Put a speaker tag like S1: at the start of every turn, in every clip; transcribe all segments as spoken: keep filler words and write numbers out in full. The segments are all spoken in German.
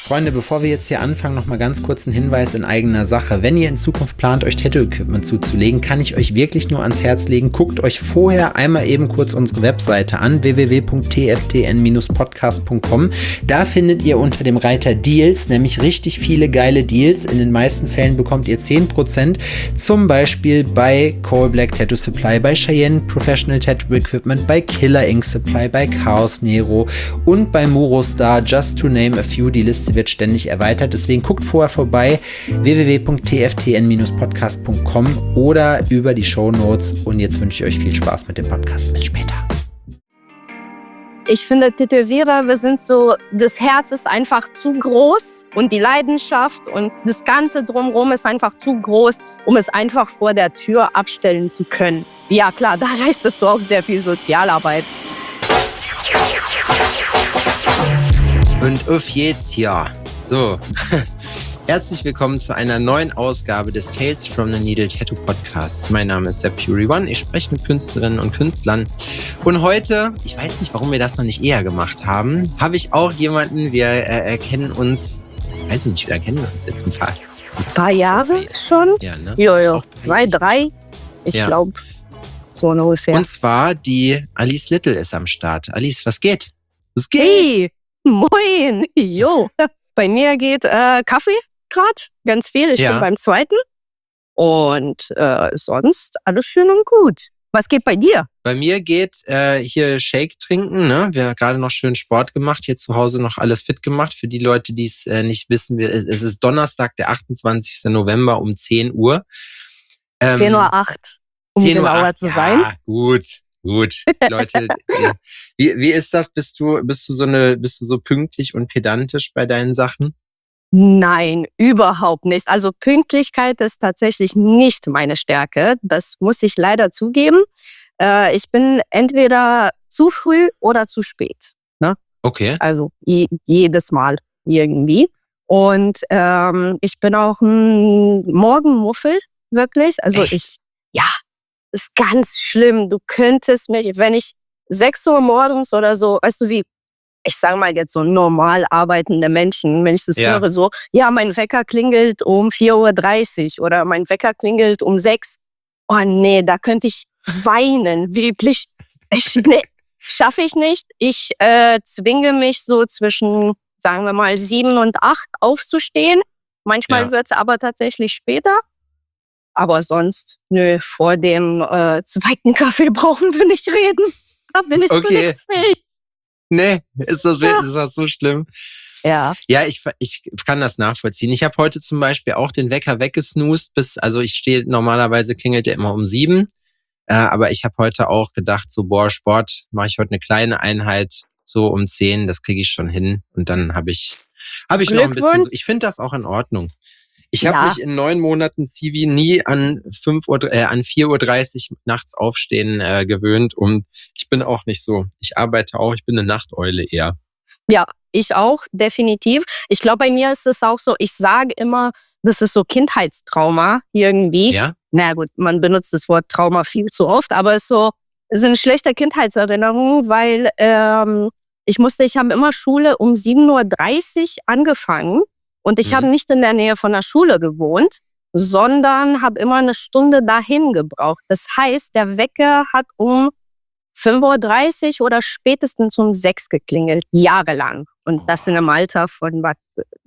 S1: Freunde, bevor wir jetzt hier anfangen, noch mal ganz kurz ein Hinweis in eigener Sache. Wenn ihr in Zukunft plant, euch Tattoo-Equipment zuzulegen, kann ich euch wirklich nur ans Herz legen. Guckt euch vorher einmal eben kurz unsere Webseite an, w w w punkt t f t n Bindestrich podcast punkt com. Da findet ihr unter dem Reiter Deals nämlich richtig viele geile Deals. In den meisten Fällen bekommt ihr zehn Prozent, zum Beispiel bei Coal Black Tattoo Supply, bei Cheyenne Professional Tattoo Equipment, bei Killer Ink Supply, bei Chaos Nero und bei Murostar, just to name a few. Die Liste wird ständig erweitert, deswegen guckt vorher vorbei, w w w punkt t f t n Bindestrich podcast punkt com oder über die Shownotes. Und jetzt wünsche ich euch viel Spaß mit dem Podcast. Bis später.
S2: Ich finde, Tätowierer, wir sind so, das Herz ist einfach zu groß und die Leidenschaft und das Ganze drumherum ist einfach zu groß, um es einfach vor der Tür abstellen zu können. Ja klar, da leistest du auch sehr viel Sozialarbeit.
S1: Und auf geht's hier. So, herzlich willkommen zu einer neuen Ausgabe des Tales from the Needle Tattoo Podcasts. Mein Name ist Sepp Fury One, ich spreche mit Künstlerinnen und Künstlern. Und heute, ich weiß nicht, warum wir das noch nicht eher gemacht haben, habe ich auch jemanden, wir äh, kennen uns, ich weiß nicht, wie lange kennen wir uns jetzt ein paar?
S2: Ein paar Jahre schon?
S1: Ja, ne?
S2: Jojo, zwei, drei, ich
S1: ja.
S2: glaube, so ungefähr.
S1: Und zwar die Alice Little ist am Start. Alice, was geht? Was geht?
S2: Hey, moin, jo. Bei mir geht äh, Kaffee gerade, ganz viel. Ich
S1: ja.
S2: bin beim zweiten. Und äh, sonst alles schön und gut. Was geht bei dir?
S1: Bei mir geht äh, hier Shake trinken. Ne? Wir haben gerade noch schön Sport gemacht, hier zu Hause noch alles fit gemacht. Für die Leute, die es äh, nicht wissen, wir, es ist Donnerstag, der achtundzwanzigsten November um zehn Uhr. Ähm,
S2: zehn Uhr acht, um
S1: zehn Uhr
S2: genauer
S1: acht,
S2: zu
S1: ja,
S2: sein.
S1: Gut, gut. Leute, wie, wie ist das? Bist du, bist du so eine, bist du so pünktlich und pedantisch bei deinen Sachen?
S2: Nein, überhaupt nicht. Also Pünktlichkeit ist tatsächlich nicht meine Stärke. Das muss ich leider zugeben. Äh, ich bin entweder zu früh oder zu spät. Ne?
S1: Okay.
S2: Also je, jedes Mal irgendwie. Und ähm, ich bin auch ein Morgenmuffel, wirklich. Also
S1: Echt?
S2: ich, ja, ist ganz schlimm. Du könntest mich, wenn ich sechs Uhr morgens oder so, weißt du wie, ich sage mal jetzt so normal arbeitende Menschen, wenn ich das
S1: ja.
S2: höre, so, ja, mein Wecker klingelt um vier Uhr dreißig oder mein Wecker klingelt um sechs. Oh nee, da könnte ich weinen, wirklich. Ich, nee, schaffe ich nicht. Ich äh, zwinge mich so zwischen, sagen wir mal, sieben und acht aufzustehen. Manchmal
S1: Ja.
S2: wird es aber tatsächlich später. Aber sonst, nö, vor dem äh, zweiten Kaffee brauchen wir nicht reden. Da bin ich
S1: Okay.
S2: zu nichts fähig.
S1: Nee, ist das,
S2: Ja.
S1: ist das so schlimm?
S2: Ja.
S1: Ja, ich, ich kann das nachvollziehen. Ich habe heute zum Beispiel auch den Wecker weggesnoost, bis, also ich stehe, normalerweise klingelt der immer um sieben, äh, aber ich habe heute auch gedacht, so, boah, Sport, mache ich heute eine kleine Einheit, so um zehn, das kriege ich schon hin. Und dann habe ich, habe ich noch ein bisschen, so, ich finde das auch in Ordnung. Ich habe
S2: Ja.
S1: mich in neun Monaten Zivi nie an fünf Uhr, äh, an vier Uhr dreißig nachts aufstehen äh, gewöhnt und ich bin auch nicht so. Ich arbeite auch, ich bin eine Nachteule eher.
S2: Ja, ich auch, definitiv. Ich glaube, bei mir ist es auch so, ich sage immer, das ist so Kindheitstrauma irgendwie.
S1: Ja?
S2: Na gut, man benutzt das Wort Trauma viel zu oft, aber es ist so, es sind schlechte Kindheitserinnerungen, weil ähm, ich musste, ich habe immer Schule um sieben Uhr dreißig angefangen und ich
S1: Mhm.
S2: habe nicht in der Nähe von der Schule gewohnt, sondern habe immer eine Stunde dahin gebraucht. Das heißt, der Wecker hat um fünf Uhr dreißig oder spätestens um sechs geklingelt, jahrelang. Und das in einem Alter von was,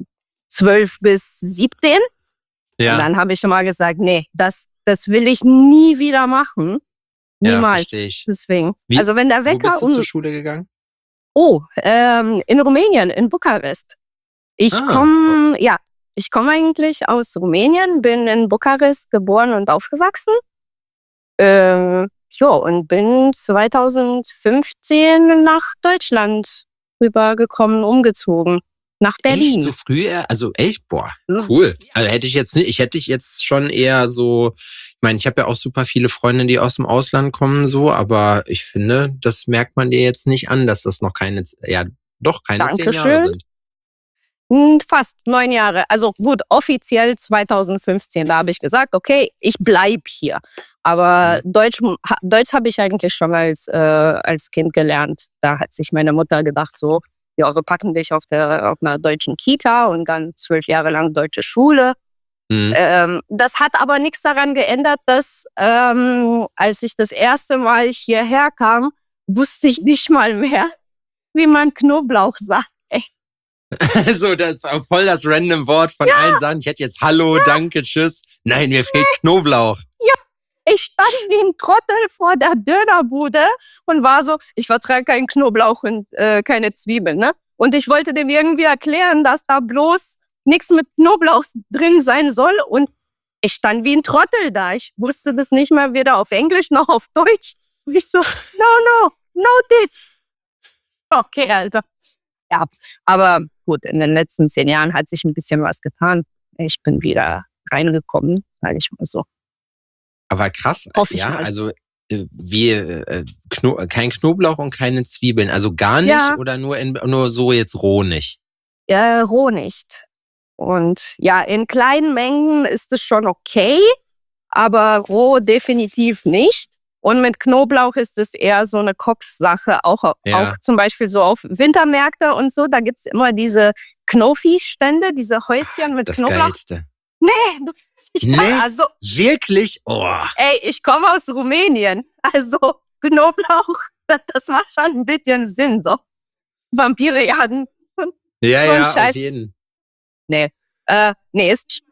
S2: zwölf bis siebzehn.
S1: Ja.
S2: Und dann habe ich immer gesagt, nee, das, das will ich nie wieder machen.
S1: Ja,
S2: Niemals.
S1: verstehe ich.
S2: Deswegen.
S1: Wie-
S2: also wenn der
S1: Wo
S2: Wecker
S1: bist du
S2: um...
S1: zur Schule gegangen?
S2: Oh, ähm, in Rumänien, in Bukarest. Ich
S1: Ah.
S2: komme, ja, ich komme eigentlich aus Rumänien, bin in Bukarest geboren und aufgewachsen. Ähm, ja, und bin zweitausendfünfzehn nach Deutschland rübergekommen, umgezogen. Nach Berlin.
S1: Echt so früh? Also echt? Boah, cool. Also hätte ich jetzt nicht, ich hätte ich jetzt schon eher so, ich meine, ich habe ja auch super viele Freunde, die aus dem Ausland kommen, so, aber ich finde, das merkt man dir jetzt nicht an, dass das noch keine, ja, doch keine zehn Jahre
S2: Dankeschön.
S1: sind.
S2: Hm, Fast neun Jahre. Also gut, offiziell zweitausendfünfzehn. Da habe ich gesagt, okay, ich bleib hier. Aber
S1: Mhm.
S2: Deutsch, ha- Deutsch habe ich eigentlich schon als, äh, als Kind gelernt. Da hat sich meine Mutter gedacht, so, ja, wir packen dich auf, der, auf einer deutschen Kita und dann zwölf Jahre lang deutsche Schule.
S1: Mhm.
S2: Ähm, das hat aber nichts daran geändert, dass ähm, als ich das erste Mal hierher kam, wusste ich nicht mal mehr, wie man Knoblauch sagt. Ey.
S1: Also, das war voll das random Wort von
S2: Ja.
S1: allen Sachen. Ich hätte jetzt Hallo, ja. Danke, Tschüss. Nein, mir fehlt Knoblauch.
S2: Ja, ich stand wie ein Trottel vor der Dönerbude und war so, ich vertrage keinen Knoblauch und äh, keine Zwiebeln, ne? Und ich wollte dem irgendwie erklären, dass da bloß nichts mit Knoblauch drin sein soll. Und ich stand wie ein Trottel da. Ich wusste das nicht mehr weder auf Englisch noch auf Deutsch. Und ich so, no, no, no this. Okay, Alter. Ja, aber gut, in den letzten zehn Jahren hat sich ein bisschen was getan. Ich bin wieder reingekommen, sage ich mal so.
S1: Aber krass,
S2: Hoffe ich
S1: ja,
S2: mal.
S1: also äh, wie, äh, Kno kein Knoblauch und keine Zwiebeln. Also gar nicht
S2: Ja.
S1: oder nur, in, nur so jetzt roh nicht?
S2: Äh, roh nicht. Und ja, in kleinen Mengen ist es schon okay, aber roh definitiv nicht. Und mit Knoblauch ist es eher so eine Kopfsache, auch,
S1: Ja.
S2: auch zum Beispiel so auf Wintermärkte und so, da gibt's immer diese Knofi-Stände, diese Häuschen mit
S1: Das
S2: Knoblauch.
S1: Geilste.
S2: Nee, du kannst nicht
S1: Nee?
S2: da, also,
S1: Wirklich? Oh.
S2: ey, ich komme aus Rumänien, also Knoblauch, das, das macht schon ein bisschen Sinn, so. Vampire jagen.
S1: Ja,
S2: So ein
S1: ja, auf
S2: Scheiß.
S1: jeden.
S2: Nee, äh, nee, ist,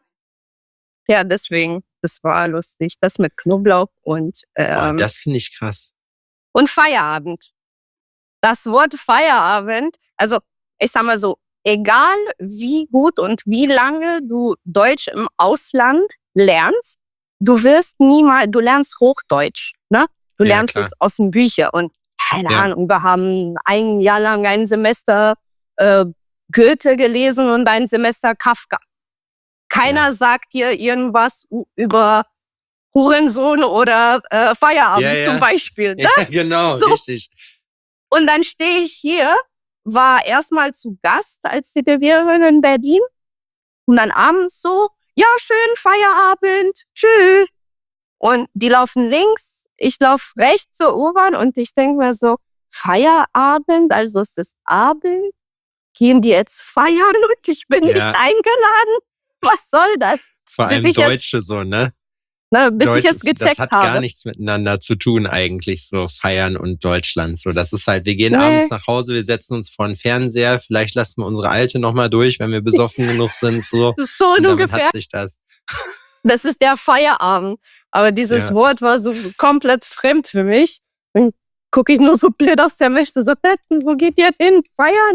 S2: ja, deswegen, das war lustig, das mit Knoblauch und,
S1: Oh,
S2: ähm,
S1: das finde ich krass.
S2: und Feierabend. Das Wort Feierabend, also ich sag mal so, egal wie gut und wie lange du Deutsch im Ausland lernst, du wirst niemals, du lernst Hochdeutsch, ne? Du
S1: Ja,
S2: lernst
S1: klar.
S2: es aus den Büchern und keine
S1: Ja.
S2: Ahnung, wir haben ein Jahr lang ein Semester äh, Goethe gelesen und ein Semester Kafka. Keiner
S1: Ja.
S2: sagt dir irgendwas u- über Hurensohn oder äh, Feierabend
S1: Ja, ja.
S2: zum Beispiel. Ne?
S1: Ja, genau,
S2: So.
S1: richtig.
S2: Und dann stehe ich hier, war erstmal zu Gast als Tätowiererin in Berlin. Und dann abends so, ja, schön, Feierabend, tschüss. Und die laufen links, ich laufe rechts zur U-Bahn und ich denke mir so, Feierabend, also ist es Abend? Gehen die jetzt feiern und ich bin
S1: Ja.
S2: nicht eingeladen? Was soll das?
S1: Vor
S2: Bis
S1: allem
S2: ich jetzt-
S1: Deutsche so, ne?
S2: Ne, bis
S1: Deutsch,
S2: ich es gecheckt
S1: das hat
S2: habe.
S1: gar nichts miteinander zu tun eigentlich, so Feiern und Deutschland. So, das ist halt, wir gehen
S2: Nee.
S1: abends nach Hause, wir setzen uns vor den Fernseher, vielleicht lassen wir unsere Alte nochmal durch, wenn wir besoffen genug sind, so.
S2: Das ist so
S1: Und damit
S2: ungefähr.
S1: hat sich das.
S2: Das ist der Feierabend. Aber dieses
S1: Ja.
S2: Wort war so komplett fremd für mich. Dann gucke ich nur so blöd aus der Wäsche, so, Betten, wo geht ihr hin? Feiern?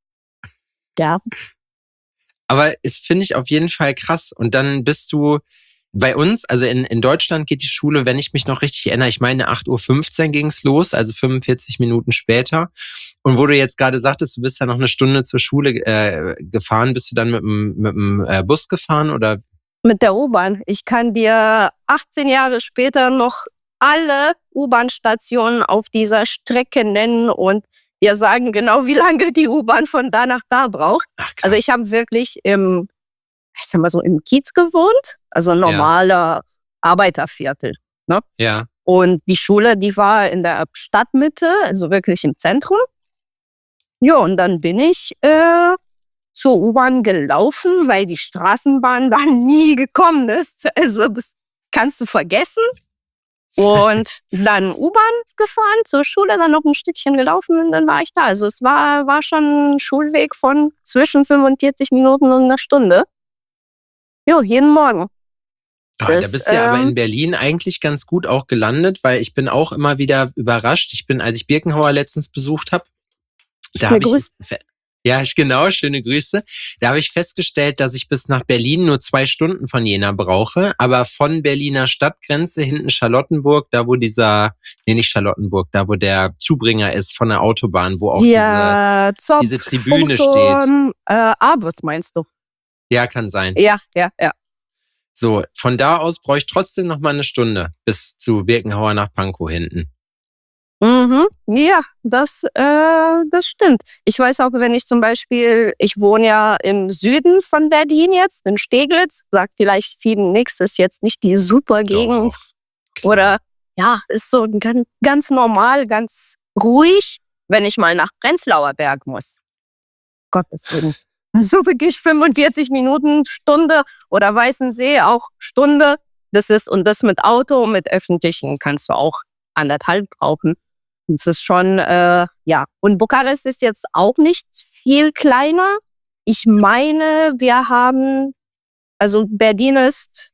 S2: Ja.
S1: Aber es finde ich auf jeden Fall krass. Und dann bist du bei uns, also in, in Deutschland geht die Schule, wenn ich mich noch richtig erinnere, ich meine acht Uhr fünfzehn ging es los, also fünfundvierzig Minuten später. Und wo du jetzt gerade sagtest, du bist ja noch eine Stunde zur Schule äh, gefahren, bist du dann mit dem, mit dem äh, Bus gefahren oder?
S2: Mit der U-Bahn. Ich kann dir achtzehn Jahre später noch alle U-Bahn-Stationen auf dieser Strecke nennen und dir sagen genau, wie lange die U-Bahn von da nach da braucht.
S1: Ach, krass.
S2: Also ich habe wirklich im, ich sag mal so, im Kiez gewohnt, also ein normaler Arbeiterviertel.
S1: Ja,
S2: Und die Schule, die war in der Stadtmitte, also wirklich im Zentrum. Ja, und dann bin ich äh, zur U-Bahn gelaufen, weil die Straßenbahn da nie gekommen ist. Also das kannst du vergessen. Und dann U-Bahn gefahren, zur Schule, dann noch ein Stückchen gelaufen und dann war ich da. Also es war, war schon ein Schulweg von zwischen fünfundvierzig Minuten und einer Stunde. Jo, jeden Morgen.
S1: Oh, da
S2: Das,
S1: bist du ja aber
S2: ähm,
S1: in Berlin eigentlich ganz gut auch gelandet, weil ich bin auch immer wieder überrascht. Ich bin, als ich Birkenhauer letztens besucht habe, da
S2: Schöne
S1: habe ich,
S2: Grüße.
S1: fe- ja genau, schöne Grüße. Da habe ich festgestellt, dass ich bis nach Berlin nur zwei Stunden von Jena brauche, aber von Berliner Stadtgrenze hinten Charlottenburg, da wo dieser, nee nicht Charlottenburg, da wo der Zubringer ist von der Autobahn, wo auch
S2: ja, Zopf,
S1: diese Tribüne
S2: Funkturm, Äh, Abus meinst du?
S1: diese, ja kann sein.
S2: Ja, ja, ja.
S1: So, von da aus brauche ich trotzdem noch mal eine Stunde bis zu Birkenhauer nach Pankow hinten.
S2: Mhm. Ja, das, äh, das stimmt. Ich weiß auch, wenn ich zum Beispiel, ich wohne ja im Süden von Berlin jetzt, in Steglitz, sagt vielleicht vielen nichts, ist jetzt nicht die super Gegend.
S1: Doch.
S2: Oder ja, ist so ganz, ganz normal, ganz ruhig, wenn ich mal nach Prenzlauer Berg muss. Gottes Willen. So wirklich fünfundvierzig Minuten, Stunde oder Weißensee auch Stunde. Das ist, und das mit Auto, mit Öffentlichen kannst du auch anderthalb brauchen. Das ist schon, äh, ja. Und Bukarest ist jetzt auch nicht viel kleiner. Ich meine, wir haben, also Berlin ist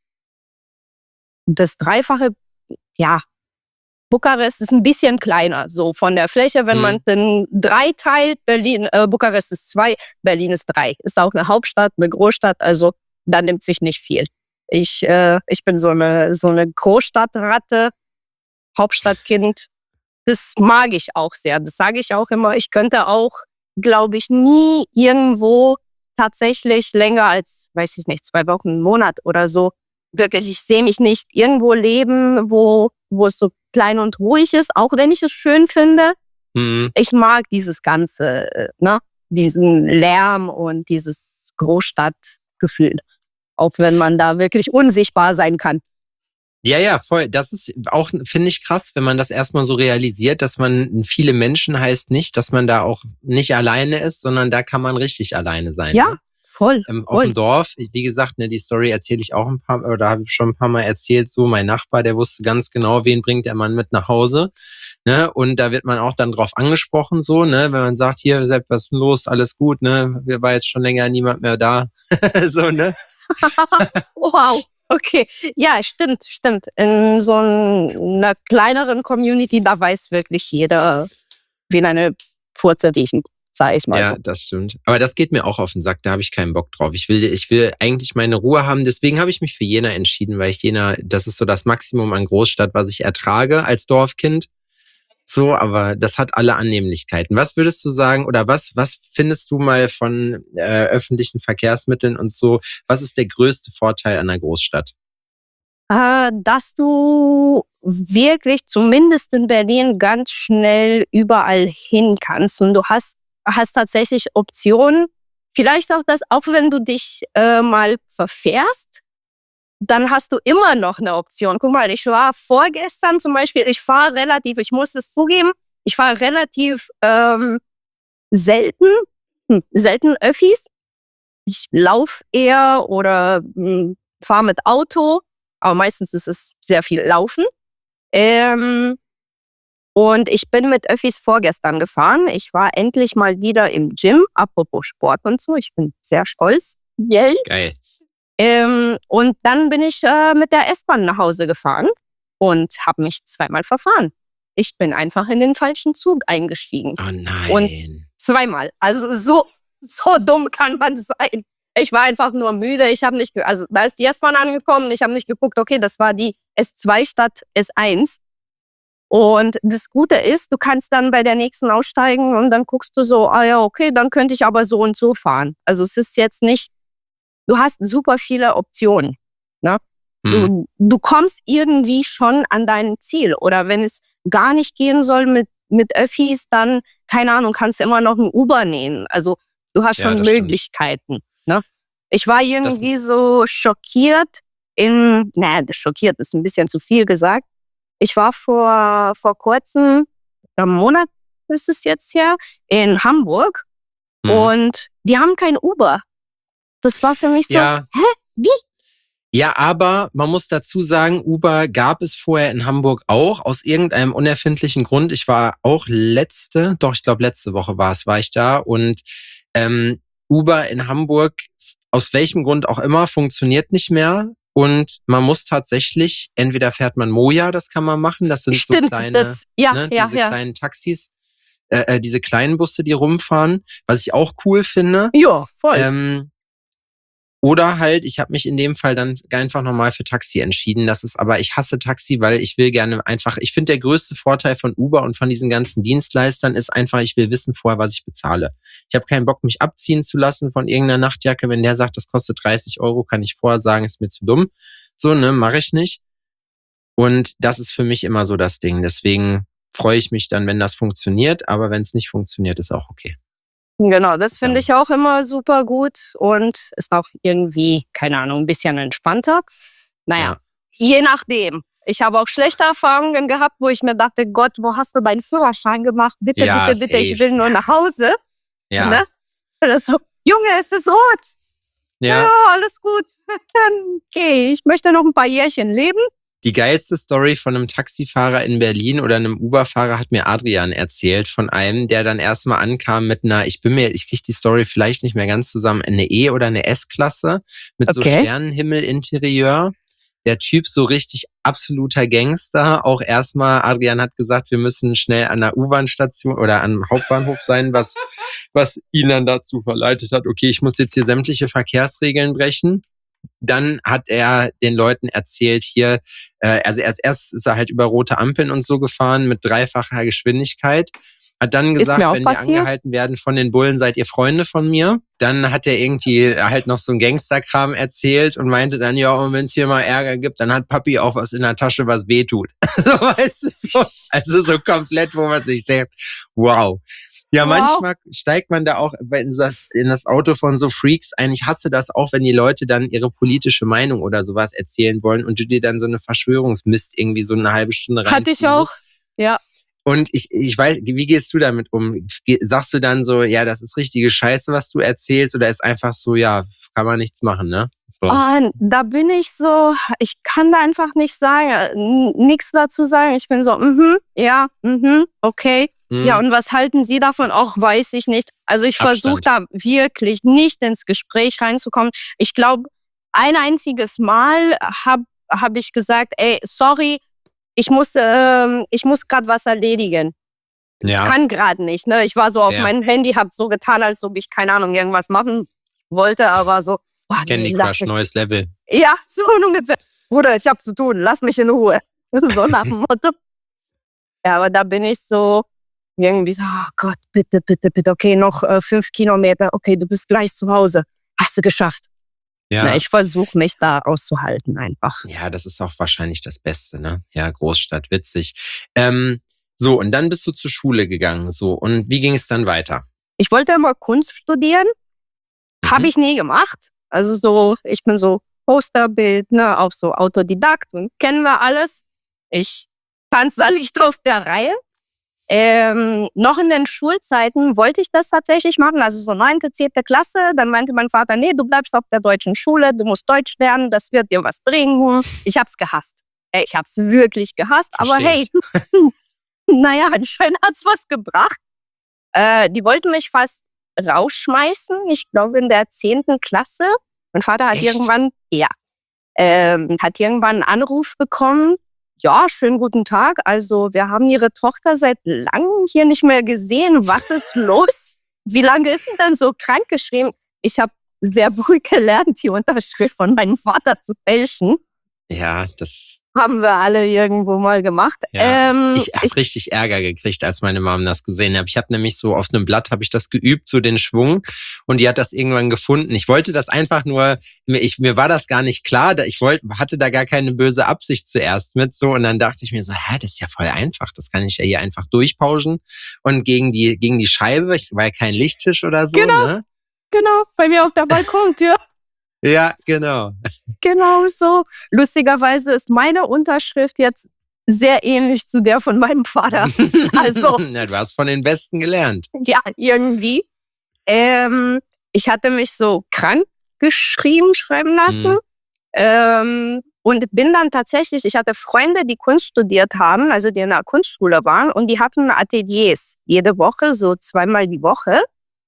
S2: das Dreifache, ja. Bukarest ist ein bisschen kleiner, so von der Fläche, wenn mhm. man den drei teilt, Berlin, äh, Bukarest ist zwei, Berlin ist drei. Ist auch eine Hauptstadt, eine Großstadt, also da nimmt sich nicht viel. Ich, äh, ich bin so eine, so eine Großstadtratte, Hauptstadtkind. Das mag ich auch sehr, das sage ich auch immer. Ich könnte auch, glaube ich, nie irgendwo tatsächlich länger als, weiß ich nicht, zwei Wochen, einen Monat oder so. Wirklich, ich sehe mich nicht irgendwo leben, wo, wo es so klein und ruhig ist, auch wenn ich es schön finde. Mhm. Ich mag dieses ganze, ne, diesen Lärm und dieses Großstadtgefühl, auch wenn man da wirklich unsichtbar sein kann.
S1: Ja, ja, voll. Das ist auch, finde ich, krass, wenn man das erstmal so realisiert, dass man viele Menschen heißt nicht, dass man da auch nicht alleine ist, sondern da kann man richtig alleine sein.
S2: Ja.
S1: Ne?
S2: Voll,
S1: ähm,
S2: voll.
S1: Auf dem Dorf, wie gesagt, ne, die Story erzähle ich auch ein paar, oder habe ich schon ein paar Mal erzählt, so mein Nachbar, der wusste ganz genau, wen bringt der Mann mit nach Hause, ne, und da wird man auch dann drauf angesprochen, so, ne, wenn man sagt, hier, Sepp, was ist denn los, alles gut, ne, wir war jetzt schon länger niemand mehr da, so, ne.
S2: Wow, okay, ja, stimmt, stimmt, in so einer kleineren Community, da weiß wirklich jeder, wen eine Furze riechen. Sag ich mal.
S1: Ja, das stimmt. Aber das geht mir auch auf den Sack, da habe ich keinen Bock drauf. Ich will, ich will eigentlich meine Ruhe haben, deswegen habe ich mich für Jena entschieden, weil ich Jena, das ist so das Maximum an Großstadt, was ich ertrage als Dorfkind. So, aber das hat alle Annehmlichkeiten. Was würdest du sagen, oder was, was findest du mal von äh, öffentlichen Verkehrsmitteln und so, was ist der größte Vorteil an einer Großstadt?
S2: Äh, dass du wirklich, zumindest in Berlin, ganz schnell überall hin kannst und du hast hast tatsächlich Optionen. Vielleicht auch das, auch wenn du dich äh, mal verfährst, dann hast du immer noch eine Option. Guck mal, ich war vorgestern zum Beispiel, ich fahre relativ, ich muss es zugeben, ich fahre relativ ähm, selten, hm, selten Öffis. Ich laufe eher oder hm, fahre mit Auto, aber meistens ist es sehr viel Laufen. Ähm, Und ich bin mit Öffis vorgestern gefahren. Ich war endlich mal wieder im Gym, apropos Sport und so. Ich bin sehr stolz. Yay.
S1: Geil.
S2: Ähm, und dann bin ich äh, mit der S-Bahn nach Hause gefahren und habe mich zweimal verfahren. Ich bin einfach in den falschen Zug eingestiegen.
S1: Oh nein.
S2: Und zweimal. Also so, so dumm kann man sein. Ich war einfach nur müde. Ich habe nicht, also da ist die S-Bahn angekommen. Ich habe nicht geguckt, okay, das war die S zwei statt S eins. Und das Gute ist, du kannst dann bei der nächsten aussteigen und dann guckst du so, ah ja, okay, dann könnte ich aber so und so fahren. Also es ist jetzt nicht, du hast super viele Optionen. Ne? Hm. Du, du kommst irgendwie schon an dein Ziel. Oder wenn es gar nicht gehen soll mit, mit Öffis, dann, keine Ahnung, kannst du immer noch ein Uber nehmen. Also du hast schon ja, Möglichkeiten. Ne? Ich war irgendwie das so schockiert in, naja, schockiert ist ein bisschen zu viel gesagt. Ich war vor, vor kurzem, einem Monat ist es jetzt her, in Hamburg mhm. und die haben kein Uber. Das war für mich so, ja. Hä, wie?
S1: Ja, aber man muss dazu sagen, Uber gab es vorher in Hamburg auch, aus irgendeinem unerfindlichen Grund. Ich war auch letzte, doch ich glaube letzte Woche war es, war ich da und ähm, Uber in Hamburg, aus welchem Grund auch immer, funktioniert nicht mehr. Und man muss tatsächlich, entweder fährt man Moja, das kann man machen, das sind
S2: Stimmt,
S1: so kleine,
S2: das, ja,
S1: ne,
S2: ja,
S1: diese
S2: ja.
S1: kleinen Taxis, äh, diese kleinen Busse, die rumfahren, was ich auch cool finde.
S2: Ja, voll.
S1: Ähm, oder halt, ich habe mich in dem Fall dann einfach nochmal für Taxi entschieden. Das ist aber, ich hasse Taxi, weil ich will gerne einfach, ich finde der größte Vorteil von Uber und von diesen ganzen Dienstleistern ist einfach, ich will wissen vorher, was ich bezahle. Ich habe keinen Bock, mich abziehen zu lassen von irgendeiner Nachtjacke. Wenn der sagt, das kostet dreißig Euro, kann ich vorher sagen, ist mir zu dumm. So, ne, mache ich nicht. Und das ist für mich immer so das Ding. Deswegen freue ich mich dann, wenn das funktioniert. Aber wenn es nicht funktioniert, ist auch okay.
S2: Genau, das finde ja. ich auch immer super gut und ist auch irgendwie, keine Ahnung, ein bisschen entspannter. Naja, ja. je nachdem. Ich habe auch schlechte Erfahrungen gehabt, wo ich mir dachte, Gott, wo hast du deinen Führerschein gemacht? Bitte,
S1: ja,
S2: bitte, bitte,
S1: safe.
S2: ich will nur nach Hause.
S1: Ja.
S2: Ne? Oder so, Junge, es ist rot.
S1: Ja.
S2: Ja, alles gut. Okay, ich möchte noch ein paar Jährchen leben.
S1: Die geilste Story von einem Taxifahrer in Berlin oder einem Uber-Fahrer hat mir Adrian erzählt, von einem, der dann erstmal ankam mit einer, ich bin mir, ich kriege die Story vielleicht nicht mehr ganz zusammen, eine E- oder eine S-Klasse mit so
S2: Okay.
S1: Sternenhimmel-Interieur. Der Typ so richtig absoluter Gangster. Auch erstmal, Adrian hat gesagt, wir müssen schnell an der U-Bahn-Station oder am Hauptbahnhof sein, was, was ihn dann dazu verleitet hat, okay, ich muss jetzt hier sämtliche Verkehrsregeln brechen. Dann hat er den Leuten erzählt hier, äh, also erst erst ist er halt über rote Ampeln und so gefahren mit dreifacher Geschwindigkeit. Hat dann gesagt,
S2: mir auch
S1: wenn wir
S2: passiert.
S1: angehalten werden von den Bullen, seid ihr Freunde von mir. Dann hat er irgendwie halt noch so einen Gangsterkram erzählt und meinte dann, ja, und wenn es hier mal Ärger gibt, dann hat Papi auch was in der Tasche, was wehtut. So, weißt du, so, also so komplett, wo man sich sagt, wow. Ja,
S2: Wow.
S1: manchmal steigt man da auch in das, in das Auto von so Freaks ein. Ich hasse das auch, wenn die Leute dann ihre politische Meinung oder sowas erzählen wollen und du dir dann so eine Verschwörungsmist irgendwie so eine halbe Stunde rein.
S2: Hatte ich auch. Ja.
S1: Und ich, ich weiß, wie gehst du damit um? Sagst du dann so, ja, das ist richtige Scheiße, was du erzählst, oder ist einfach so, ja, kann man nichts machen, ne? So.
S2: Oh, da bin ich so, ich kann da einfach nicht sagen, nichts dazu sagen. Ich bin so, mhm, ja, mhm, okay.
S1: Hm.
S2: Ja, und was halten Sie davon? Auch weiß ich nicht. Also ich versuche da wirklich nicht ins Gespräch reinzukommen. Ich glaube, ein einziges Mal habe hab ich gesagt, ey, sorry, ich muss, ähm, ich muss gerade was erledigen.
S1: Ja.
S2: Kann gerade nicht. Ne? Ich war so
S1: Fair.
S2: auf meinem Handy, habe so getan, als ob ich, keine Ahnung, irgendwas machen wollte, aber so, boah,
S1: Candy
S2: nee, lass
S1: Crush,
S2: mich.
S1: neues Level.
S2: Ja, so ungefähr. Bruder, ich hab zu tun, lass mich in Ruhe. So nach dem Motto. Ja, aber da bin ich so irgendwie so, oh Gott, bitte, bitte, bitte. Okay, noch äh, fünf Kilometer. Okay, du bist gleich zu Hause. Hast du geschafft.
S1: Ja.
S2: Na, ich versuche mich da auszuhalten einfach.
S1: Ja, das ist auch wahrscheinlich das Beste, ne? Ja, Großstadt, witzig. Ähm, so, und dann bist du zur Schule gegangen. So, und wie ging es dann weiter?
S2: Ich wollte immer Kunst studieren.
S1: Mhm.
S2: Habe ich nie gemacht. Also so, ich bin so Posterbild, ne, auch so Autodidakt und kennen wir alles. Ich tanze da nicht aus der Reihe. Ähm, noch in den Schulzeiten wollte ich das tatsächlich machen, also so neunte, zehnte Klasse. Dann meinte mein Vater, nee, du bleibst auf der deutschen Schule, du musst Deutsch lernen, das wird dir was bringen. Ich hab's gehasst. Ey, ich hab's wirklich gehasst, aber hey, naja, anscheinend hat's was gebracht. Äh, die wollten mich fast rausschmeißen, ich glaube in der zehnten Klasse. Mein Vater hat
S1: Echt?
S2: irgendwann, ja, ähm, hat irgendwann einen Anruf bekommen. Ja, schönen guten Tag. Also wir haben Ihre Tochter seit langem hier nicht mehr gesehen. Was ist los? Wie lange ist sie denn so krankgeschrieben? Ich habe sehr früh gelernt, die Unterschrift von meinem Vater zu fälschen.
S1: Ja, das...
S2: Haben wir alle irgendwo mal gemacht.
S1: Ja,
S2: ähm,
S1: ich habe richtig Ärger gekriegt, als meine Mom das gesehen hat. Ich habe nämlich so auf einem Blatt habe ich das geübt, so den Schwung, und die hat das irgendwann gefunden. Ich wollte das einfach nur, ich, mir war das gar nicht klar, ich wollte, hatte da gar keine böse Absicht zuerst mit, so, und dann dachte ich mir so, hä, das ist ja voll einfach, das kann ich ja hier einfach durchpauschen und gegen die gegen die Scheibe, ich war ja kein Lichttisch oder so,
S2: Genau.
S1: ne?
S2: Genau, bei mir auf der Balkontür.
S1: Ja, genau.
S2: Genau so. Lustigerweise ist meine Unterschrift jetzt sehr ähnlich zu der von meinem Vater. Also,
S1: ja, du hast von den Besten gelernt.
S2: ja, irgendwie. Ähm, ich hatte mich so krank geschrieben, schreiben lassen.
S1: Mhm.
S2: Ähm, und bin dann tatsächlich, ich hatte Freunde, die Kunst studiert haben, also die in einer Kunstschule waren, und die hatten Ateliers jede Woche, so zweimal die Woche.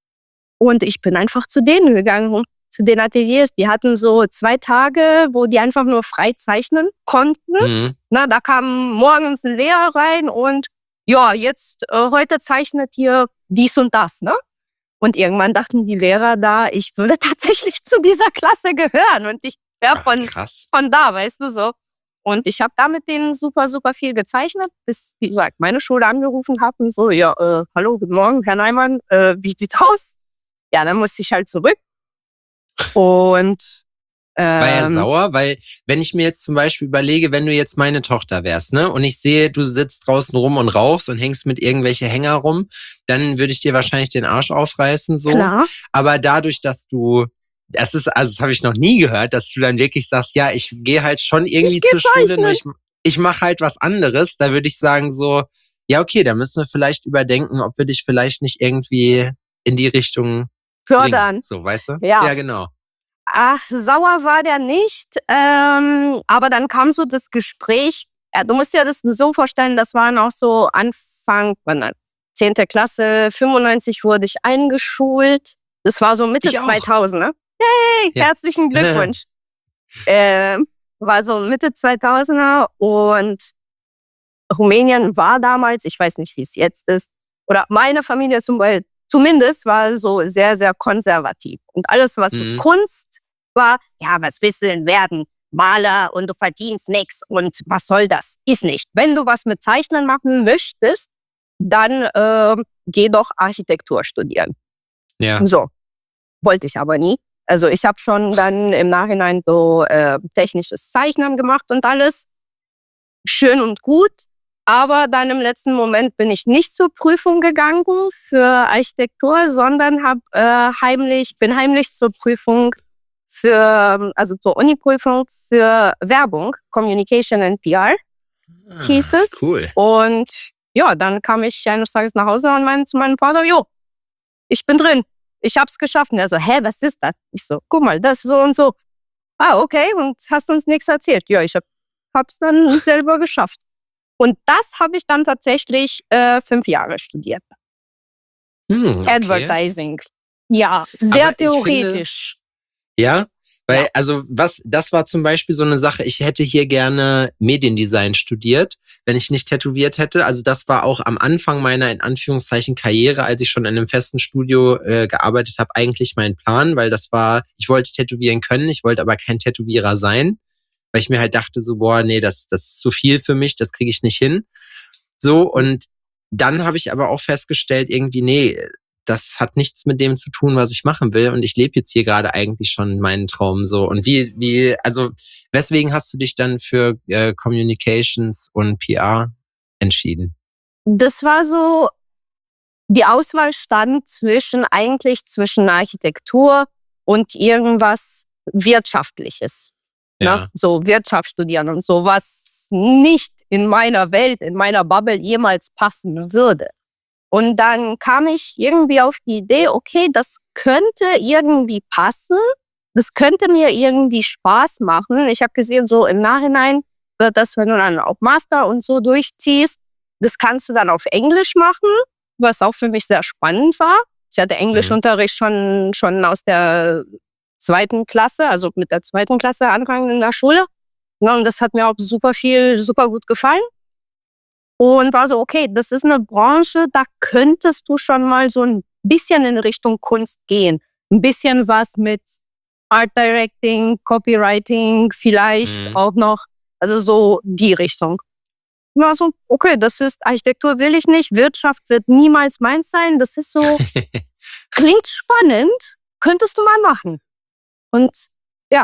S2: Und ich bin einfach zu denen gegangen, zu den Ateliers. Die hatten so zwei Tage, wo die einfach nur frei zeichnen konnten.
S1: Mhm.
S2: Na, da kam morgens ein Lehrer rein und ja, jetzt äh, heute zeichnet ihr dies und das, ne? Und irgendwann dachten die Lehrer da, ich würde tatsächlich zu dieser Klasse gehören und ich wäre von,
S1: Krass.
S2: von da, weißt du, so. Und ich habe da mit denen super, super viel gezeichnet, bis, wie gesagt, meine Schule angerufen hat und so, ja, äh, hallo, guten Morgen, Herr Neumann, äh, wie sieht's aus? Ja, dann musste ich halt zurück. Und ähm,
S1: War er sauer? Weil, wenn ich mir jetzt zum Beispiel überlege, wenn du jetzt meine Tochter wärst, ne, und ich sehe, du sitzt draußen rum und rauchst und hängst mit irgendwelche Hänger rum, dann würde ich dir wahrscheinlich den Arsch aufreißen, so.
S2: klar.
S1: Aber dadurch, dass du, das ist, also das habe ich noch nie gehört, dass du dann wirklich sagst, ja, ich gehe halt schon irgendwie
S2: Ich geh
S1: zur Schule,
S2: zeichnen.
S1: nur ich, ich mache halt was anderes, da würde ich sagen so, ja, okay, da müssen wir vielleicht überdenken, ob wir dich vielleicht nicht irgendwie in die Richtung
S2: fördern.
S1: bringen. So, weißt du?
S2: Ja.
S1: Ja, genau.
S2: Ach, sauer war der nicht. Ähm, aber dann kam so das Gespräch. Ja, du musst dir das so vorstellen, das waren auch so Anfang, wann, zehnte Klasse, fünfundneunzig wurde ich eingeschult. Das war so Mitte zweitausend, ne? Hey, ja. Herzlichen Glückwunsch. ähm, war so Mitte zweitausender und Rumänien war damals, ich weiß nicht, wie es jetzt ist, oder meine Familie zum Beispiel, zumindest war so sehr, sehr konservativ. Und alles, was mhm. so Kunst war, ja, was willst du denn werden? Maler und du verdienst nichts und was soll das? Ist nicht. Wenn du was mit Zeichnen machen möchtest, dann äh, geh doch Architektur studieren.
S1: Ja.
S2: So, wollte ich aber nie. Also ich habe schon dann im Nachhinein so äh, technisches Zeichnen gemacht und alles. Schön und gut. Aber dann im letzten Moment bin ich nicht zur Prüfung gegangen für Architektur, sondern hab, äh, heimlich, bin heimlich zur Prüfung für, also zur Uni-Prüfung für Werbung, Communication and P R, ah, hieß es.
S1: Cool.
S2: Und ja, dann kam ich eines Tages nach Hause und meinte zu meinem Vater, jo, ich bin drin, ich hab's geschafft. Und er so, hä, was ist das? Ich so, guck mal, das so und so. Ah, okay, und hast uns nichts erzählt. Ja, ich hab, hab's dann selber geschafft. Und das habe ich dann tatsächlich äh, fünf Jahre studiert.
S1: Hm, okay.
S2: Advertising. Ja, sehr
S1: Aber
S2: theoretisch.
S1: Finde, ja, weil,
S2: ja.
S1: also, was, das war zum Beispiel so eine Sache, ich hätte hier gerne Mediendesign studiert, wenn ich nicht tätowiert hätte. Also, das war auch am Anfang meiner, in Anführungszeichen, Karriere, als ich schon in einem festen Studio äh, gearbeitet habe, eigentlich mein Plan, weil das war, ich wollte tätowieren können, ich wollte aber kein Tätowierer sein. Weil ich mir halt dachte so, boah, nee, das, das ist zu viel für mich, das kriege ich nicht hin. So, und dann habe ich aber auch festgestellt, irgendwie, nee, das hat nichts mit dem zu tun, was ich machen will. Und ich lebe jetzt hier gerade eigentlich schon meinen Traum so. Und wie, wie, also, weswegen hast du dich dann für äh, Communications und P R entschieden?
S2: Das war so, die Auswahl stand zwischen, eigentlich zwischen Architektur und irgendwas Wirtschaftliches.
S1: Ja.
S2: Ne? So Wirtschaft studieren und so, was nicht in meiner Welt, in meiner Bubble jemals passen würde. Und dann kam ich irgendwie auf die Idee, okay, das könnte irgendwie passen, das könnte mir irgendwie Spaß machen. Ich habe gesehen, so im Nachhinein wird das, wenn du dann auch Master und so durchziehst, das kannst du dann auf Englisch machen, was auch für mich sehr spannend war. Ich hatte Englischunterricht schon, schon aus der zweiten Klasse, also mit der zweiten Klasse angefangen in der Schule. Ja, und das hat mir auch super viel, super gut gefallen. Und war so, okay, das ist eine Branche, da könntest du schon mal so ein bisschen in Richtung Kunst gehen. Ein bisschen was mit Art Directing, Copywriting, vielleicht mhm. auch noch, also so die Richtung. War so, okay, das ist Architektur will ich nicht, Wirtschaft wird niemals meins sein. Das ist so, klingt spannend, könntest du mal machen. Und ja,